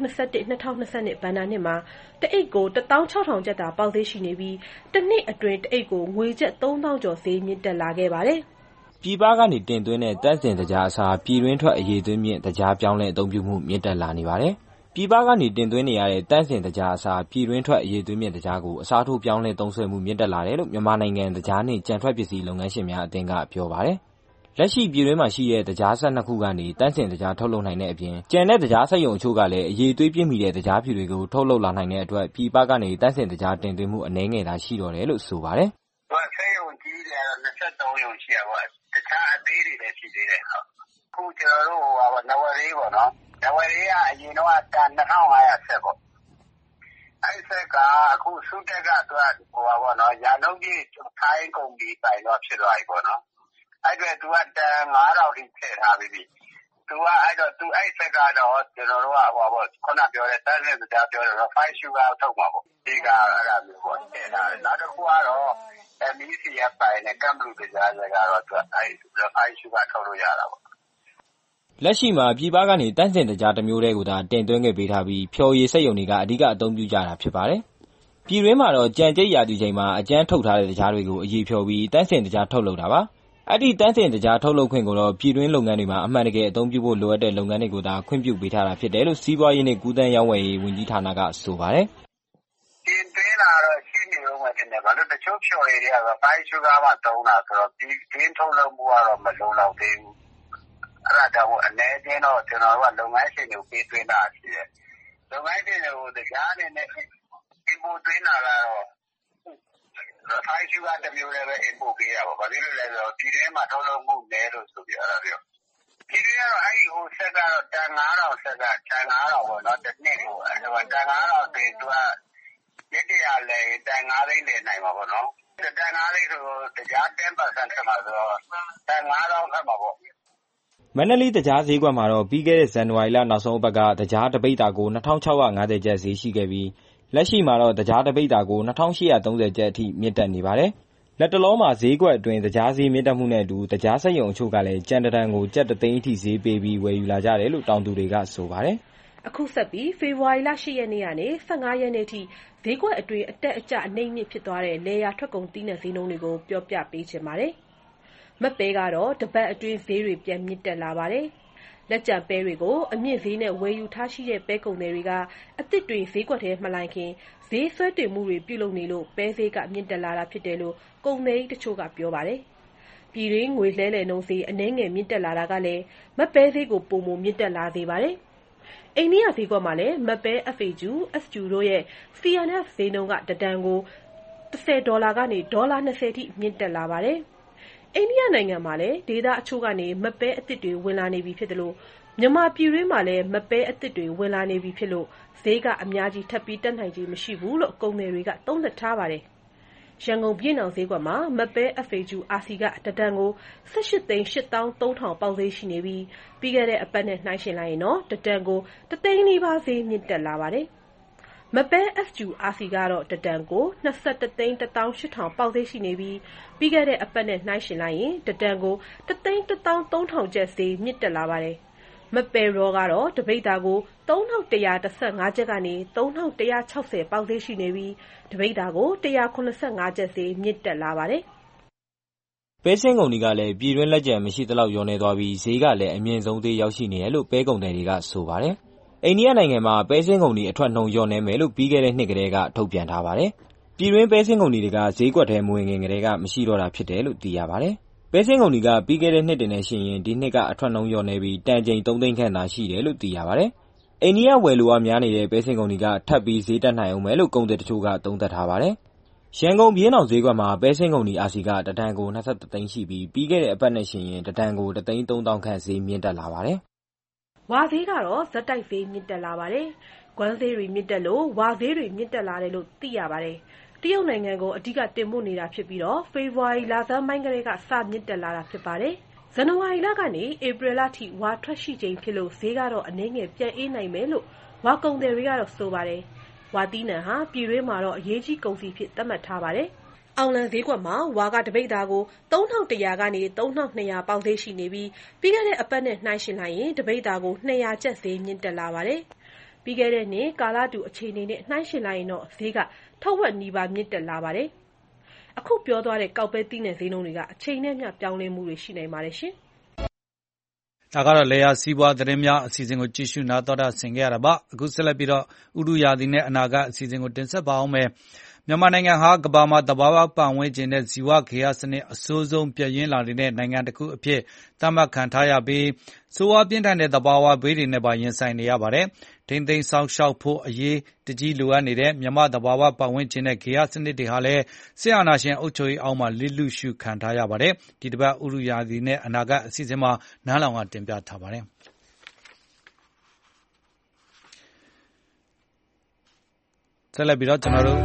S4: 2021-2022ဘဏ္ဍာနှစ်မှာတအိတ်ကို16000ကျပ်သာပေါက်ဈေးရှိနေပြီးတစ်နှစ်အတွင်းတအိတ်ကိုငွေကျပ်3000ကျော်ဈေးမြင့်တက်လာခဲ့ပါတယ်
S5: ။ပြည်ပကနေတင်သွင်းတဲ့တန်းစင်တကြားအစားပြည်တွင်းထွက်အရေးသွင်းမြင့်တကြားပြောင်းလဲအသုံးပြုမှုမြင့်တက်လာနေပါတယ်။ပြည်ပကနေတင်သွင်းနေရတဲ့တန်းစင်တကြားအစားပြည်တွင်းထွက်အရေးသွင်းမြင့်တကြားကိုအစားထိုးပြောင်းလဲသုံးစွဲမှုမြင့်တက်လာတယ်လို့မြန်မာနိုင်ငံတကြားနှင့်ကြံထွက်ပစ္စည်းလုပ်ငန်းရှင်များအသင်းကပြောပါတယ်။လက်ရှိပြည်တွင်းမှာရှိတဲ့တကြား12ခုကနေတန်းစင်တကြားထုတ်လုပ်နိုင်တဲ့အပြင်ကျန်တဲ့တကြားစက်ရုံအချို့ကလည်းအရေးသွေးပြည့်မီတဲ့တကြားဖြူတွေကိုထုတ်လုပ်လာနိုင်တဲ့အတွက်ပြည်ပကနေတန်းစင်တကြားတင်သွင်းမှုအနည်းငယ်သာရှိတော့တယ်လို့ဆိုပါတယ်
S6: ။စက်ရုံကြီးတွေကတော့23ရုံရှိရပါဘူး။တခြားအသေးတွေလည်းရှိသေးတယ်။အခုကျွန်တော်တို့နဝရေးပေါ့နော်။နဝရေးကအရင်တော့တန်2500ဆက်ပေါ့။အဲ့ဆက်ကအခုစုတက်ကရာနှုန်းကြီးထိုင်းကုန်ပြီးပိုင်တော့ဖြစ်သွားပြီပေါ့နော်။အဲ့အတွက်သူကတန်9000ထိထည့်ထားပြီးသူကအဲ့ဆက်ကတော့ကျွန်တော်တို့ကခုနပြောတဲ့တန်းစင်စကားပြောတဲ့ refined sugar ထုတ်မှာပေါ့ဒီကအဲ့ဒါမျိုးပေါ့ထည့်ထားတယ်နောက်တစ်ခုကတော့ MEC ရပိုင်နဲ့ကမ်ဘလူတကြားစကားတော့သူအဲ့ refined sugar ထုတ်လို့ရတာပေါ့
S5: လက်ရှိမှာပြည်ပကနေတန်းစင်တကြားတစ်မျိုးတည်းကိုသာတင်သွင်းခဲ့ပေးထားပြီးဖျော်ရည်စက်ရုံတွေကအဓိကအသုံးပြုကြတာဖြစ်ပါတယ်ပြည်တွင်းမှာတော့ကြံကျိတ်ရာသီချိန်မှာအကျန်းထုတ်ထားတဲ့တကြားတွေကိုအရေးဖျော်ပြီးတန်းစင်တကြားထုတ်လုပ်တာပါအဲ့ဒီတန်းစင်တကြားထုတ်လုပ်ခွင့်ကိုတော့ပြည်တွင်းလုပ်ငန်းတွေမှာအမှန်တကယ်အသုံးပြုဖို့လိုအပ်တဲ့လုပ်ငန်းတွေကိုသာခွင့်ပြုပေးထားတာဖြစ်တယ်လို့စီးပွားရေးနဲ့ကုသရေးဝန်ကြီးဌာနကဆိုပါတယ်
S6: တင်သွင်းလာတော့ရှိနေဦးမယ်တင်တယ်ဘာလို့တချို့ဖျော်ရည်တွေက refined sugar မှသုံးတာဆိုတော့ဒီထုတ်လုပ်မှုကတော့မလုံလောက်သေးဘူးအဲ့ဒါကြောင့်အနေချင်းတော့ကျွန်တော်တို့ကလုပ်ငန်းရှင်တွေကိုပေးသွင်းတာရှိတယ်လုပ်ငန်းရှင်တွေကိုတရားအနေနဲ့import သွင်းတာကတော့refined sugar တစ်မျိုးလည်းပဲ import ပေးတာပေါ့ဘာဖြစ်လို့လဲဆိုတော့ပြည်တွင်းမှာထုတ်လုပ်မှုနည်းလို့ဆိုပြီးအဲ့ဒါပြောပြည်တွင်းကတော့အဲ့ဒီဆက်ကတော့တန်9000ဆက်ကတန်9000ပေါ့နော်တစ်နှစ်ကိုအဲ့တော့တန်9000ဆိုရင်သူကရက်တရာလဲတန်9သိန်းလဲနိုင်မှာပေါ့နော်တန်9သိန်းဆိုတရား 10% ဆက်မှာဆိုတော့တန်9000ဆက်မှာပေါ့
S5: မန္တလေးတကြားဈေးကွက်မှာတော့ပြီးခဲ့တဲ့ဇန်နဝါရီလနောက်ဆုံးအပတ်ကတကြားတပိတ်တာကို2650ကျပ်ဈေးရှိခဲ့ပြီးလက်ရှိမှာတော့တကြားတပိတ်တာကို2830ကျပ်အထိမြင့်တက်နေပါတယ်။လက်တလုံးမှာဈေးကွက်အတွင်းတကြားဈေးမြင့်တက်မှုနဲ့အတူတကြားစက်ရုံအချို့ကလည်းကြံတံကိုကျပ်3သိန်းအထိဈေးပေးပြီးဝယ်ယူလာကြတယ်လို့တောင်သူတွေကဆိုပါတယ်
S4: ။အခုဆက်ပြီးဖေဖော်ဝါရီလ 8 ရက်နေ့ကနေ 15 ရက်နေ့ထိဈေးကွက်အတွင်းအတက်အကျအနှိမ့်မြင့်ဖြစ်သွားတဲ့လယ်ယာထွက်ကုန်သီးနှံဈေးနှုန်းတွေကိုပြောပြပေးချင်ပါတယ်။မတ်ပဲကတော့တပတ်အတွင်းဈေးတွေပြန်မြင့်တက်လာပါတယ်။လက်ကျန်ပဲတွေကိုအမြင့်ဈေးနဲ့ဝယ်ယူထားရှိတဲ့ပဲကုန်သည်တွေကအသစ်တွေဈေးကွက်ထဲမလိုက်ခင်ဈေးဆွဲတင်မှုတွေပြုလုပ်နေလို့ပဲဈေးကမြင့်တက်လာတာဖြစ်တယ်လို့ကုန်သည်တချို့ကပြောပါတယ်။ပြည်တွင်းငွေလဲလှယ်နှုန်းဈေးအနည်းငယ်မြင့်တက်လာတာကလည်းမတ်ပဲဈေးကိုပိုမိုမြင့်တက်လာစေပါတယ်။အိန္ဒိယဈေးကွက်မှာလည်းမတ်ပဲ FAQ, SQ တို့ရဲ့ CNF ဈေးနှုန်းကတတန်ကို$10ကနေ$20ထိမြင့်တက်လာပါတယ်။အိန္ဒိယနိုင်ငံမှာလည်းဒေသအချို့ကနေမတ်ပဲအသစ်တွေဝင်လာနေပြီဖြစ်တယ်လို့မြန်မာပြည်တွင်းမှာလည်းမတ်ပဲအသစ်တွေဝင်လာနေပြီဖြစ်လို့ဈေးကအများကြီးထပ်ပြီးတက်နိုင်ခြင်းမရှိဘူးလို့ကုန်သည်တွေကသုံးသပ်ထားပါတယ်။ရန်ကုန်ပြည်တော်ဈေးကွက်မှာမတ်ပဲ FAQ RC ကတတန်ကို$18,83000ပေါက်ဈေးရှိနေပြီးပြီးခဲ့တဲ့အပတ်နဲ့နှိုင်းယှဉ်လိုက်ရင်တော့တတန်ကို$1,000,000ဈေးမြင့်တက်လာပါတယ်။မပဲ FQ RC ကတော့တတန်ကို$21,18000ပေါက်ဈေးရှိနေပြီးပြီးခဲ့တဲ့အပတ်နဲ့နှိုင်းယှဉ်လိုက်ရင်တတန်ကို$1,13000ကျပ်ဈေးမြင့်တက်လာပါတယ်။မပဲရောကတော့တပိဿာကို$3,115ကျပ်ကနေ$3,160ပေါက်ဈေးရှိနေပြီးတပိဿာကို$185ကျပ်ဈေးမြင့်တက်လာပါတယ်
S5: ။ပဲစင်းကုန်တွေကလည်းပြည်တွင်းလက်ကျန်မရှိသလောက်လျော့နေသွားပြီးဈေးကလည်းအမြင့်ဆုံးဈေးရောက်ရှိနေတယ်လို့ပဲကုန်သည်တွေကဆိုပါတယ်။အိန္ဒိယနိုင်ငံမှာပဲစင်းကုန်တွေအထွက်နှုန်းလျော့နေမယ်လို့ပြီးခဲ့တဲ့နှစ်ကတည်းကထုတ်ပြန်ထားပါတယ်။ပြည်တွင်းပဲစင်းကုန်တွေကဈေးကွက်ထဲမဝင်ခင်ကတည်းကမရှိတော့တာဖြစ်တယ်လို့သိရပါတယ်။ပဲစင်းကုန်တွေကပြီးခဲ့တဲ့နှစ်တင်နဲ့ရှင်ရင်ဒီနှစ်ကအထွက်နှုန်းလျော့နေပြီးတန်ချိန်3သိန်းခန့်သာရှိတယ်လို့သိရပါတယ်။အိန္ဒိယဝယ်လိုအားများနေတဲ့ပဲစင်းကုန်တွေကထပ်ပြီးဈေးတက်နိုင်အောင်မယ်လို့ကုန်သည်တချို့ကသုံးသပ်ထားပါတယ်။ရန်ကုန်ပြည်တော်ဈေးကွက်မှာပဲစင်းကုန်ဒီ RC ကတတန်ကို23သိန်းရှိပြီးပြီးခဲ့တဲ့အပတ်နဲ့ရှင်ရင်တတန်ကို1,300,000ခန့်ဈေးမြင့်တက်လာပါတယ်
S4: ။ဝါဈေးကတော့ဇက်တိုက်ဈေးမြင့်တက်လာပါတယ်။ကွမ်းဈေးတွေမြင့်တက်လို့ဝါဈေးတွေမြင့်တက်လာတယ်လို့သိရပါတယ်။တရုတ်နိုင်ငံကိုအဓိကတင်ပို့နေတာဖြစ်ပြီးတော့ဖေဖော်ဝါရီလဆန်းပိုင်းကတည်းကစမြင့်တက်လာတာဖြစ်ပါတယ်။ဇန်နဝါရီလကနေဧပြီလထိဝါထွက်ရှိချိန်ဖြစ်လို့ဈေးကတော့အနည်းငယ်ပြန်အေးနိုင်မယ်လို့ဝါကုန်သည်တွေကတော့ဆိုပါတယ်။ဝါသီးနှံဟာပြည်တွင်းမှာတော့အရေးကြီးကုန်စည်ဖြစ်သတ်မှတ်ထားပါတယ်။အောင်လံဈေးကွက်မှာဝါကတပိဿာကို$3,100ကနေ$3,200ပေါက်ဈေးရှိနေပြီးပြီးခဲ့တဲ့အပတ်နဲ့နှိုင်းယှဉ်လိုက်ရင်တပိဿာကို200ကျပ်ဈေးမြင့်တက်လာပါတယ်။ပြီးခဲ့တဲ့နှစ်ကာလတူအခြေအနေနဲ့နှိုင်းယှဉ်လိုက်ရင်တော့ဈေးကထက်ဝက်နီးပါးမြင့်တက်လာပါတယ်။အခုပြောသွားတဲ့ကောက်ပဲသီးနှံဈေးနှုန်းတွေကအချိန်နဲ့မျှပြောင်းလဲမှုတွေရှိနိုင်ပါတယ်ရှင်
S2: ။ဒါကတော့လေယာစီးပွားသတင်းများအစီအစဉ်ကိုကြည့်ရှုနားတော်တာဆင်ခဲ့ရတာပါ။အခုဆက်လက်ပြီးတော့ဥတုရာသီနဲ့အနာဂတ်အစီအစဉ်ကိုတင်ဆက်ပါအောင်မယ်။မြန်မာနိုင်ငံဟာကမ္ဘာမှာသဘာဝပတ်ဝန်းကျင်နဲ့ဇီဝဂေဟစနစ်အဆိုးဆုံးပြည့်ရင်းလာနေတဲ့နိုင်ငံတစ်ခုအဖြစ်သတ်မှတ်ခံထားရပြီးဆိုးဝါးပြင်းထန်တဲ့သဘာဝဘေးတွေနဲ့ပါရင်ဆိုင်နေရပါတယ်။ထိန်းသိမ်းစောင့်ရှောက်ဖို့အရေးတကြီးလိုအပ်နေတဲ့မြန်မာသဘာဝပတ်ဝန်းကျင်နဲ့ဂေဟစနစ်တွေဟာလည်းစစ်အာဏာရှင်အုပ်ချုပ်ရေးအောက်မှာလစ်လျူရှုခံထားရပါတယ်။ဒီတစ်ပတ်ဥတုရာသီနဲ့အနာဂတ်အစီအစဉ်မှာနန်းလောင်ကတင်ပြထားပါတယ်။ဆက်လက်ပြီးတော့ကျွန်တော်တို့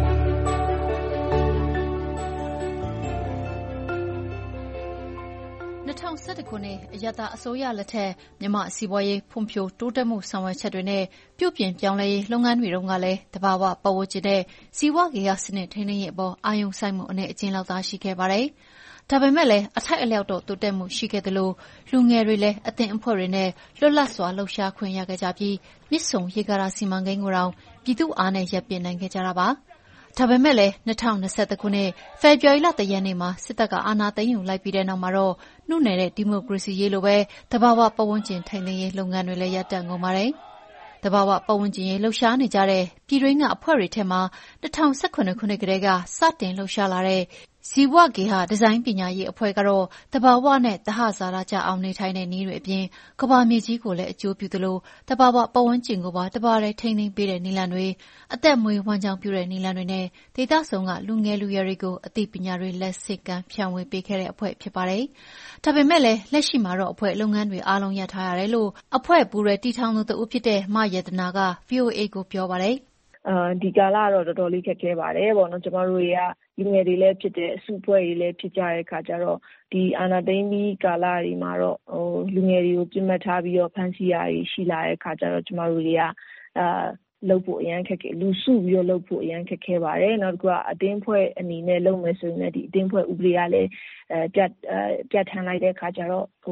S7: 2011ခုနှစ်အရပ်သားအစိုးရလက်ထက်မြန်မာစီးပွားရေးဖွံ့ဖြိုးတိုးတက်မှုဆောင်ရွက်ချက်တွေနဲ့ပြုပြင်ပြောင်းလဲရေးလုပ်ငန်းတွေတုန်းကလည်းသဘာဝပတ်ဝန်းကျင်နဲ့ဇီဝဂေဟစနစ်ထိန်းသိမ်းရေးအပေါ်အာရုံစိုက်မှုအနေအကျဉ်းလောက်သာရှိခဲ့ပါတယ်။ဒါပေမဲ့လည်းအထိုက်အလျောက်တော့တိုးတက်မှုရှိခဲ့သလိုလူငယ်တွေလည်းအသင်းအဖွဲ့တွေနဲ့လွတ်လပ်စွာလှုပ်ရှားခွင့်ရခဲ့ကြပြီးမြစ်ဆုံရေကာတာစီမံကိန်းကိုတောင်ပြည်သူ့အားနဲ့ရပ်ပစ်နိုင်ခဲ့ကြတာပါ။ဒါပေမဲ့လည်း2021ခုနှစ်ဖေဖော်ဝါရီလ1ရက်နေ့မှာစစ်တပ်ကအာဏာသိမ်းယူလိုက်ပြီးတဲ့နောက်မှာတော့နှုတ်နယ်တဲ့ဒီမိုကရေစီရေးလိုပဲသဘာဝပတ်ဝန်းကျင်ထိန်းသိမ်းရေးလုပ်ငန်းတွေလည်းရပ်တန့်ကုန်ပါတယ်။သဘာဝပတ်ဝန်းကျင်ရေးလှုပ်ရှားနေကြတဲ့ပြည်တွင်းကအဖွဲ့တွေထဲမှာ2018ခုနှစ်ကတည်းကစတင်လှုပ်ရှားလာတဲ့ဇီဝဂေဟဒီဇိုင်းပညာရေးအဖွဲ့ကတော့သဘာဝနဲ့သဟဇာတကျအောင်နေထိုင်တဲ့နည်းတွေအပြင်ကမ္ဘာမြေကြီးကိုလည်းအကျိုးပြုသလိုသဘာဝပတ်ဝန်းကျင်ကိုပါတပါးတည်းထိန်းသိမ်းပေးတဲ့နည်းလမ်းတွေအသက်မွေးဝမ်းကြောင်းပြုတဲ့နည်းလမ်းတွေနဲ့ဒေသဆောင်ကလူငယ်လူရွယ်တွေကိုအသိပညာတွေလက်ဆင့်ကမ်းဖြန့်ဝေပေးခဲ့တဲ့အဖွဲ့ဖြစ်ပါတယ်။ဒါပေမဲ့လည်းလက်ရှိမှာတော့အဖွဲ့လုပ်ငန်းတွေအားလုံးရပ်ထားရတယ်လို့အဖွဲ့ပူးရဲတည်ထောင်သူတဦးဖြစ်တဲ့မယတနာက VOA ကိုပြောပါတယ်
S8: ။ဒီကာလကတော့တော်တော်လေးခက်ခဲပါတယ်ပေါ့နော်ကျွန်တော်တို့တွေကလူငယ်တွေလည်းဖြစ်တဲ့အစုအဖွဲ့တွေလည်းဖြစ်ကြတဲ့အခါကျတော့ဒီအာဏာသိမ်းပြီးကာလတွေမှာတော့လူငယ်တွေကိုပြစ်မှတ်ထားပြီးတော့ဖမ်းဆီးရရှိလာတဲ့အခါကျတော့ကျွန်တော်တို့တွေကလုပ်ဖို့အရန်ခက်ခဲလူစုပြီးတော့လုပ်ဖို့အရန်ခက်ခဲပါတယ်နောက်တစ်ခုကအတင်းဖွဲ့အနေနဲ့လုပ်မယ်ဆိုရင်လည်းဒီအတင်းဖွဲ့ဥပဒေကလည်းပြဋ္ဌာန်းလိုက်တဲ့အခါကျတော့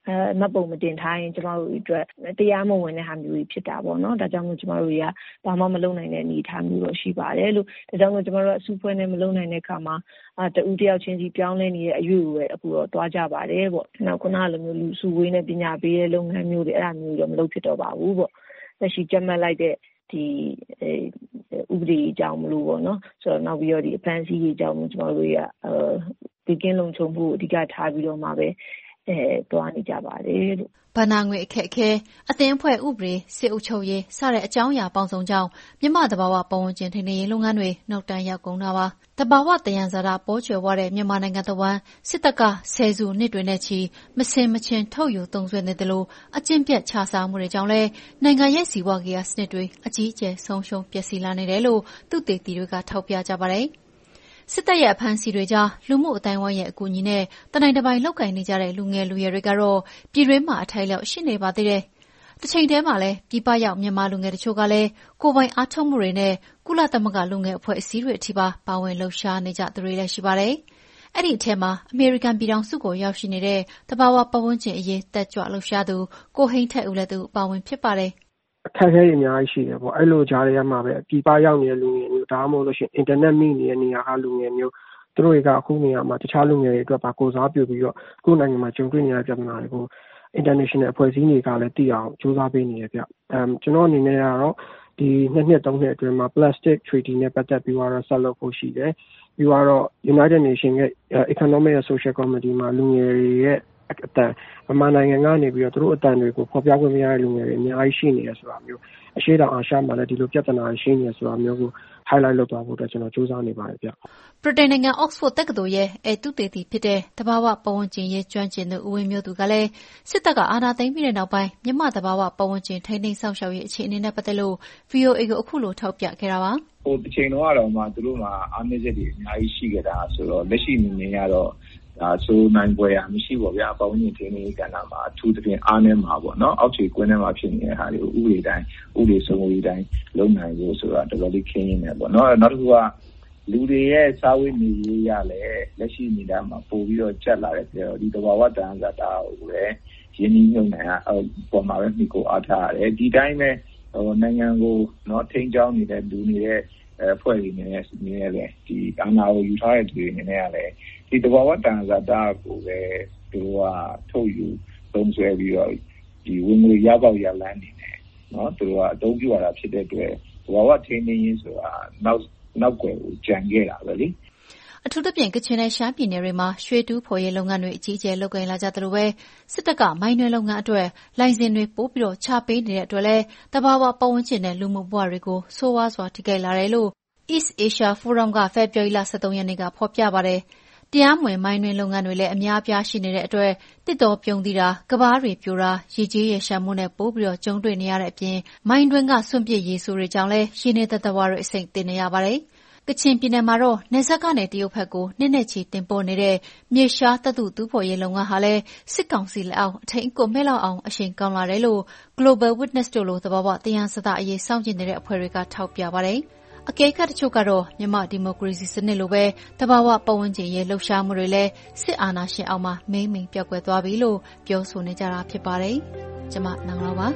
S8: မှတ်ပုံမတင်ထားရင်ကျမတို့အတွက်တရားမဝင်တဲ့ဟာမျိုးဖြစ်တာပေါ့နော်ဒါကြောင့်မို့ကျမတို့တွေကဘာမှမလုပ်နိုင်တဲ့အနေအထားမျိုးတော့ရှိပါတယ်လို့ဒါကြောင့်မို့ကျမတို့အစုဖွဲ့နဲ့မလုပ်နိုင်တဲ့အခါမှာတဦးတယောက်ချင်းစီပြောင်းလဲနေတဲ့အရွေ့ကိုပဲအခုတော့တွားကြပါတယ်ပေါ့နောက်ခုနလိုမျိုးလူစုဝေးနဲ့ပညာပေးတဲ့လုပ်ငန်းမျိုးတွေအဲ့ဒါမျိုးတော့မလုပ်ဖြစ်တော့ပါဘူးပေါ့လက်ရှိကြက်မှတ်လိုက်တဲ့ဒီဥပဒေအကြောင်းမလို့ပေါ့နော်ဆိုတော့နောက်ပြီးတော့ဒီအဖမ်းဆီးရေးအကြောင်းကျမတို့တွေကဒီကင်းလုံခြုံမှုအဓိကထားပြီးတော့မှပဲတွားနေကြပါတယ်လို့
S7: ဘဏ္ဍာငွေအခက်အခဲအသင်းအဖွဲ့ဥပဒေစစ်အုပ်ချုပ်ရေးစတဲ့အကြောင်းအရာပေါင်းစုံကြောင့်မြန်မာသဘာဝပတ်ဝန်းကျင်ထိန်းသိမ်းရေးလုပ်ငန်းတွေနှုတ်တမ်းရောက်ကုန်တာပါသဘာဝသယံဇာတပေါ်ကျွယ်ဝတဲ့မြန်မာနိုင်ငံတစ်ဝန်းစစ်တပ်ကဆယ်စုနှစ်တွေနဲ့ချီမစင်မချင်းထုတ်ယူသုံးစွဲနေတယ်လို့အကျင့်ပြတ်ခြစားမှုတွေကြောင့်လည်းနိုင်ငံရဲ့စီးပွားရေးစနစ်တွေအကြီးအကျယ်ဆုံးရှုံးပျက်စီးလာနေတယ်လို့သုတေသီတွေကထောက်ပြကြပါတယ်စစ်တပ်ရဲ့အဖမ်းဆီးတွေကြားလူမှုအတိုင်းအဝိုင်းရဲ့အကူအညီနဲ့တနိုင်တပိုင်လောက်ကိုင်နေကြတဲ့လူငယ်လူရွယ်တွေကတော့ပြည်တွင်းမှာအထိုက်လျောက်ရှိနေပါသေးတယ်။တစ်ချိန်တည်းမှာလည်းပြည်ပရောက်မြန်မာလူငယ်တချို့ကလည်းကိုယ်ပိုင်အားထုတ်မှုတွေနဲ့ကုလသမဂ္ဂလူငယ်အဖွဲ့အစည်းတွေအထိပါဝင်လှုပ်ရှားနေကြသူတွေလည်းရှိပါတယ်။အဲ့ဒီအထက်မှာအမေရိကန်ပြည်ထောင်စုကိုရောက်ရှိနေတဲ့တဘာဝပတ်ဝန်းကျင်အရေးတက်ကြွလှုပ်ရှားသူကိုဟိန်းထက်ဦးလည်းသူပါဝင်ဖြစ်ပါတယ်
S3: အခက်အခဲတွေအများကြီးရှိတယ်ပေါ့အဲ့လိုကြားရမှာပဲပြည်ပရောက်နေတဲ့လူငယ်မျိုးဒါမှမဟုတ်လို့ရှိရင်အင်တာနက်မိနေတဲ့နေရာကလူငယ်မျိုးသူတို့တွေကအခုနေရာမှာတခြားလူငယ်တွေအတွက်ပါကိုစားပြုပြီးတော့အခုနိုင်ငံမှာကြုံတွေ့နေရတဲ့ပြဿနာတွေကို international အဖွဲ့အစည်းတွေကလည်းသိအောင်စူးစမ်းပေးနေရပြကျွန်တော်အနေနဲ့ကတော့ဒီနှစ်3နှစ်အတွင်းမှာ plastic treaty နဲ့ပတ်သက်ပြီးတော့ဆက်လုပ်ဖို့ရှိတယ်ပြီးတော့ United Nations ရဲ့ Economic and Social Committee မှာလူငယ်တွေရဲ့အတန်မြန်မာနိုင်ငံကနေပြီးတော့သူတို့အတန်တွေကိုဖော်ပြခွင့်မရတဲ့လူငယ်တွေအများကြီးရှိနေရဆိုတာမျိုးအရှိတောင်အာရှမှာလည်းဒီလိုပြဿနာရှိနေရဆိုတာမျိုးကို highlight လုပ်သွားဖို့အတွက်ကျွန်တော်စူးစမ်းနေပါတယ်ဗျ
S7: ဗြိတိန်နိုင်ငံ Oxford တက္ကသိုလ်ရဲ့သုတေသီဖြစ်တဲ့တဘာဝပတ်ဝန်းကျင်ရေးကျွမ်းကျင်သူဦးဝင်းမျိုးသူကလည်းစစ်တပ်ကအာဏာသိမ်းပြီးတဲ့နောက်ပိုင်းမြန်မာတဘာဝပတ်ဝန်းကျင်ထိန်းသိမ်းဆောင်ရှောက်ရေးအခြေအနေနဲ့ပတ်သက်လို့ VOA ကိုအခုလိုထောက်ပြခဲ့တာပါ
S9: တစ်ချိန်တော့ကတော့မှသူတို့မှာအားနည်းချက်တွေအများကြီးရှိခဲ့တာဆိုတော့လက်ရှိအနေနဲ့ကတော့ဒါဆိုနိုင်ပွဲရမရှိပါဗျာပတ်ဝန်းကျင်ထိန်းသိမ်းရေးကဏ္ဍမှာအထူးသဖြင့်အားနည်းမှာပေါ့နော်အောက်ခြေကွင်းထဲမှာဖြစ်နေတဲ့ဟာတွေကိုဥပဒေတိုင်းဥပဒေစိုးမိုးရေးတိုင်းလုပ်နိုင်ဖို့ဆိုတာတော်တော်လေးခင်းရင်းနေပေါ့နော်နောက်တစ်ခုကလူတွေရဲ့စာဝတ်နေရေးရလဲလက်ရှိနေတာမှာပို့ပြီးတော့ကျက်လာတဲ့ပြောဒီတဘာဝတန်ဇာတာကိုလည်းရင်းနှီးမြှုပ်နှံပေါ်မှာပဲမိကိုအားထားရတယ်ဒီတိုင်းပဲနိုင်ငံကိုနော်ထိန်းကျောင်းနေတဲ့လူနေတဲ့ဖွဲ့ရင်းနေတယ်ဒီအာဏာကိုယူထားတဲ့သူတွေအနေနဲ့ကလည်းဒီတဘာဝတန်ဇာတာကိုပဲသူကထုတ်ယူသုံးစွဲပြီးတော့ဒီဝင်ငွေရပေါက်ရလန်းနေတယ်နော်သူကအသုံးပြုရတာဖြစ်တဲ့အတွက်တဘာဝထိန်းသိမ်းရေးဆိုတာနောက်ွယ်ကိုကြံခဲ့တာပဲလေ
S7: အထူးသဖြင့်ကချင်နဲ့ရှမ်းပြည်နယ်တွေမှာရွှေတူးဖော်ရေးလုပ်ငန်းတွေအကြီးအကျယ်လုပ်ကိုင်လာကြသလိုပဲစစ်တပ်ကမိုင်းတွင်းလုပ်ငန်းအတွက်လိုင်စင်တွေပို့ပြီးတော့ချပေးနေတဲ့အတွက်လည်းတဘာဝပတ်ဝန်းကျင်နဲ့လူမှုဘဝတွေကိုဆိုးဝါးစွာထိခိုက်လာတယ်လို့ East Asia Forum ကဖေဖော်ဝါရီလ 23 ရက်နေ့ကဖော်ပြပါတယ်။တရားမဝင်မိုင်းတွင်းလုပ်ငန်းတွေလည်းအများအပြားရှိနေတဲ့အတွက်တစ်တော်ပြုံသီးတာ၊ကဘာတွေပြိုတာ၊ရေကြီးရေရှမ်းမှုနဲ့ပိုးပြီးတော့ကြုံတွေ့နေရတဲ့အပြင်မိုင်းတွင်းကစွန့်ပစ်ရေဆိုးတွေကြောင့်လည်းရေနေသက်သဝါတွေအဆိပ်သင့်နေရပါတယ်။ကချင်ပြည်နယ်မှာတော့နယ်စပ်ကနေတရုတ်ဘက်ကိုနှစ်နဲ့ချီတင်ပို့နေတဲ့မြေရှားသတ္တုတူးဖော်ရေးလုပ်ငန်းဟာလည်းစစ်ကောင်စီလက်အောက်အထိန်အကွပ်မဲ့လောက်အောင်အရှိန်ကောင်းလာတယ်လို့ Global Witness တို့လိုသဘာဝတရားစသအရေးစောင့်ကြည့်နေတဲ့အဖွဲ့တွေကထောက်ပြပါတယ်။အကဲခတ်တချို့ကတော့မြန်မာဒီမိုကရေစီစနစ်လိုပဲတဘာဝပတ်ဝန်းကျင်ရေးလှုပ်ရှားမှုတွေလည်းစစ်အာဏာရှင်အောက်မှာမိမ့်မိန်ပြောက်ကွယ်သွားပြီလို့ပြောဆိုနေကြတာဖြစ်ပါတယ်။ကျွန်မနန်းလောပါ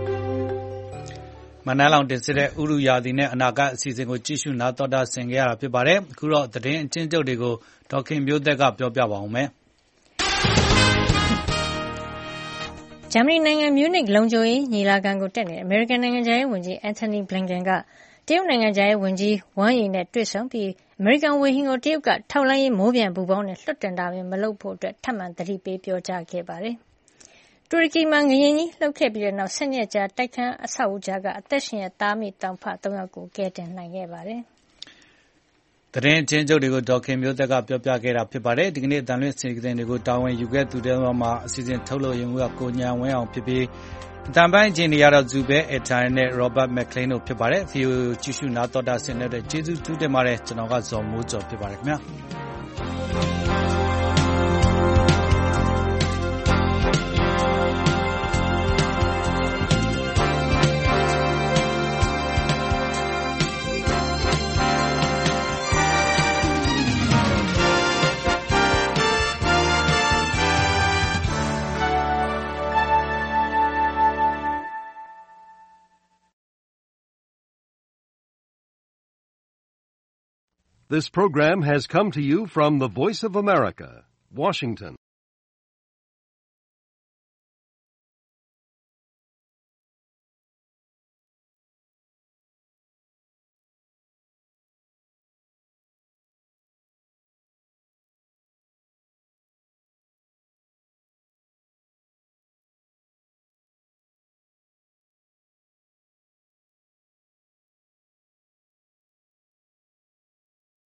S2: မနန်းလောင်တင်ဆက်တဲ့ဥရုယာသည်နဲ့အနာဂတ်အစီအစဉ်ကိုကြည့်ရှုနားတော်တာဆင်ကြရတာဖြစ်ပါတယ်။အခုတော့သတင်းအချင်းချုပ်တွေကိုဒေါက်ခင်မျိုးသက်ကပြောပြပါအောင်မယ်။
S10: ဂျာမနီနိုင်ငံမြူးနစ်လုံခြုံရေးညီလာခံကိုတက်နေတဲ့အမေရိကန်နိုင်ငံခြားရေးဝန်ကြီးအန်ထိုနီဘလင်ကန်ကတရုတ်နိုင်ငံခြားရေးဝန်ကြီးဝမ်ယီနဲ့တွေ့ဆုံပြီးအမေရိကန်ဝေဟင်ကိုတရုတ်ကထောက်လှမ်းရေးမိုးပျံပူပေါင်းနဲ့လွှတ်တင်တာမျိုးမလုပ်ဖို့ထပ်မံသတိပေးပြောကြားခဲ့ပါတယ်။တူရကီမှာငလျင်ကြီးလှုပ်ခဲ့ပြီးတဲ့နောက်10 ရက်ကြာတိုက်ခန်းအဆောက်အဦကြားကအသက်ရှင်ရဲ့သားမိတောင်ဖ3ယောက်ကိုကယ်တင်နိုင်ခဲ့ပါတယ်
S2: ။သတင်းအချင်းချုပ်တွေကိုဒေါက်ခင်မျိုးသက်ကပြောပြခဲ့တာဖြစ်ပါတယ်။ဒီကနေ့အတန်လွင့်စီစဉ်တွေကိုတာဝန်ယူခဲ့သူတွေမှာအစီအစဉ်ထုတ်လုပ်ရင်ကကိုညာဝင်းအောင်ဖြစ်ပြီးတန်ပိုင်းချင်းတွေကတော့ဇူဘဲအထိုင်နဲ့ Robert McLean တို့ဖြစ်ပါတယ်။ VOA ကြည့်ရှုနားတော်တာဆင်တဲ့ကျေးဇူးတူးတင်ပါတယ်ကျွန်တော်ကဇော်မိုးကျော်ဖြစ်ပါတယ်ခင်ဗျာ
S11: This program has come to you from the Voice of America, Washington.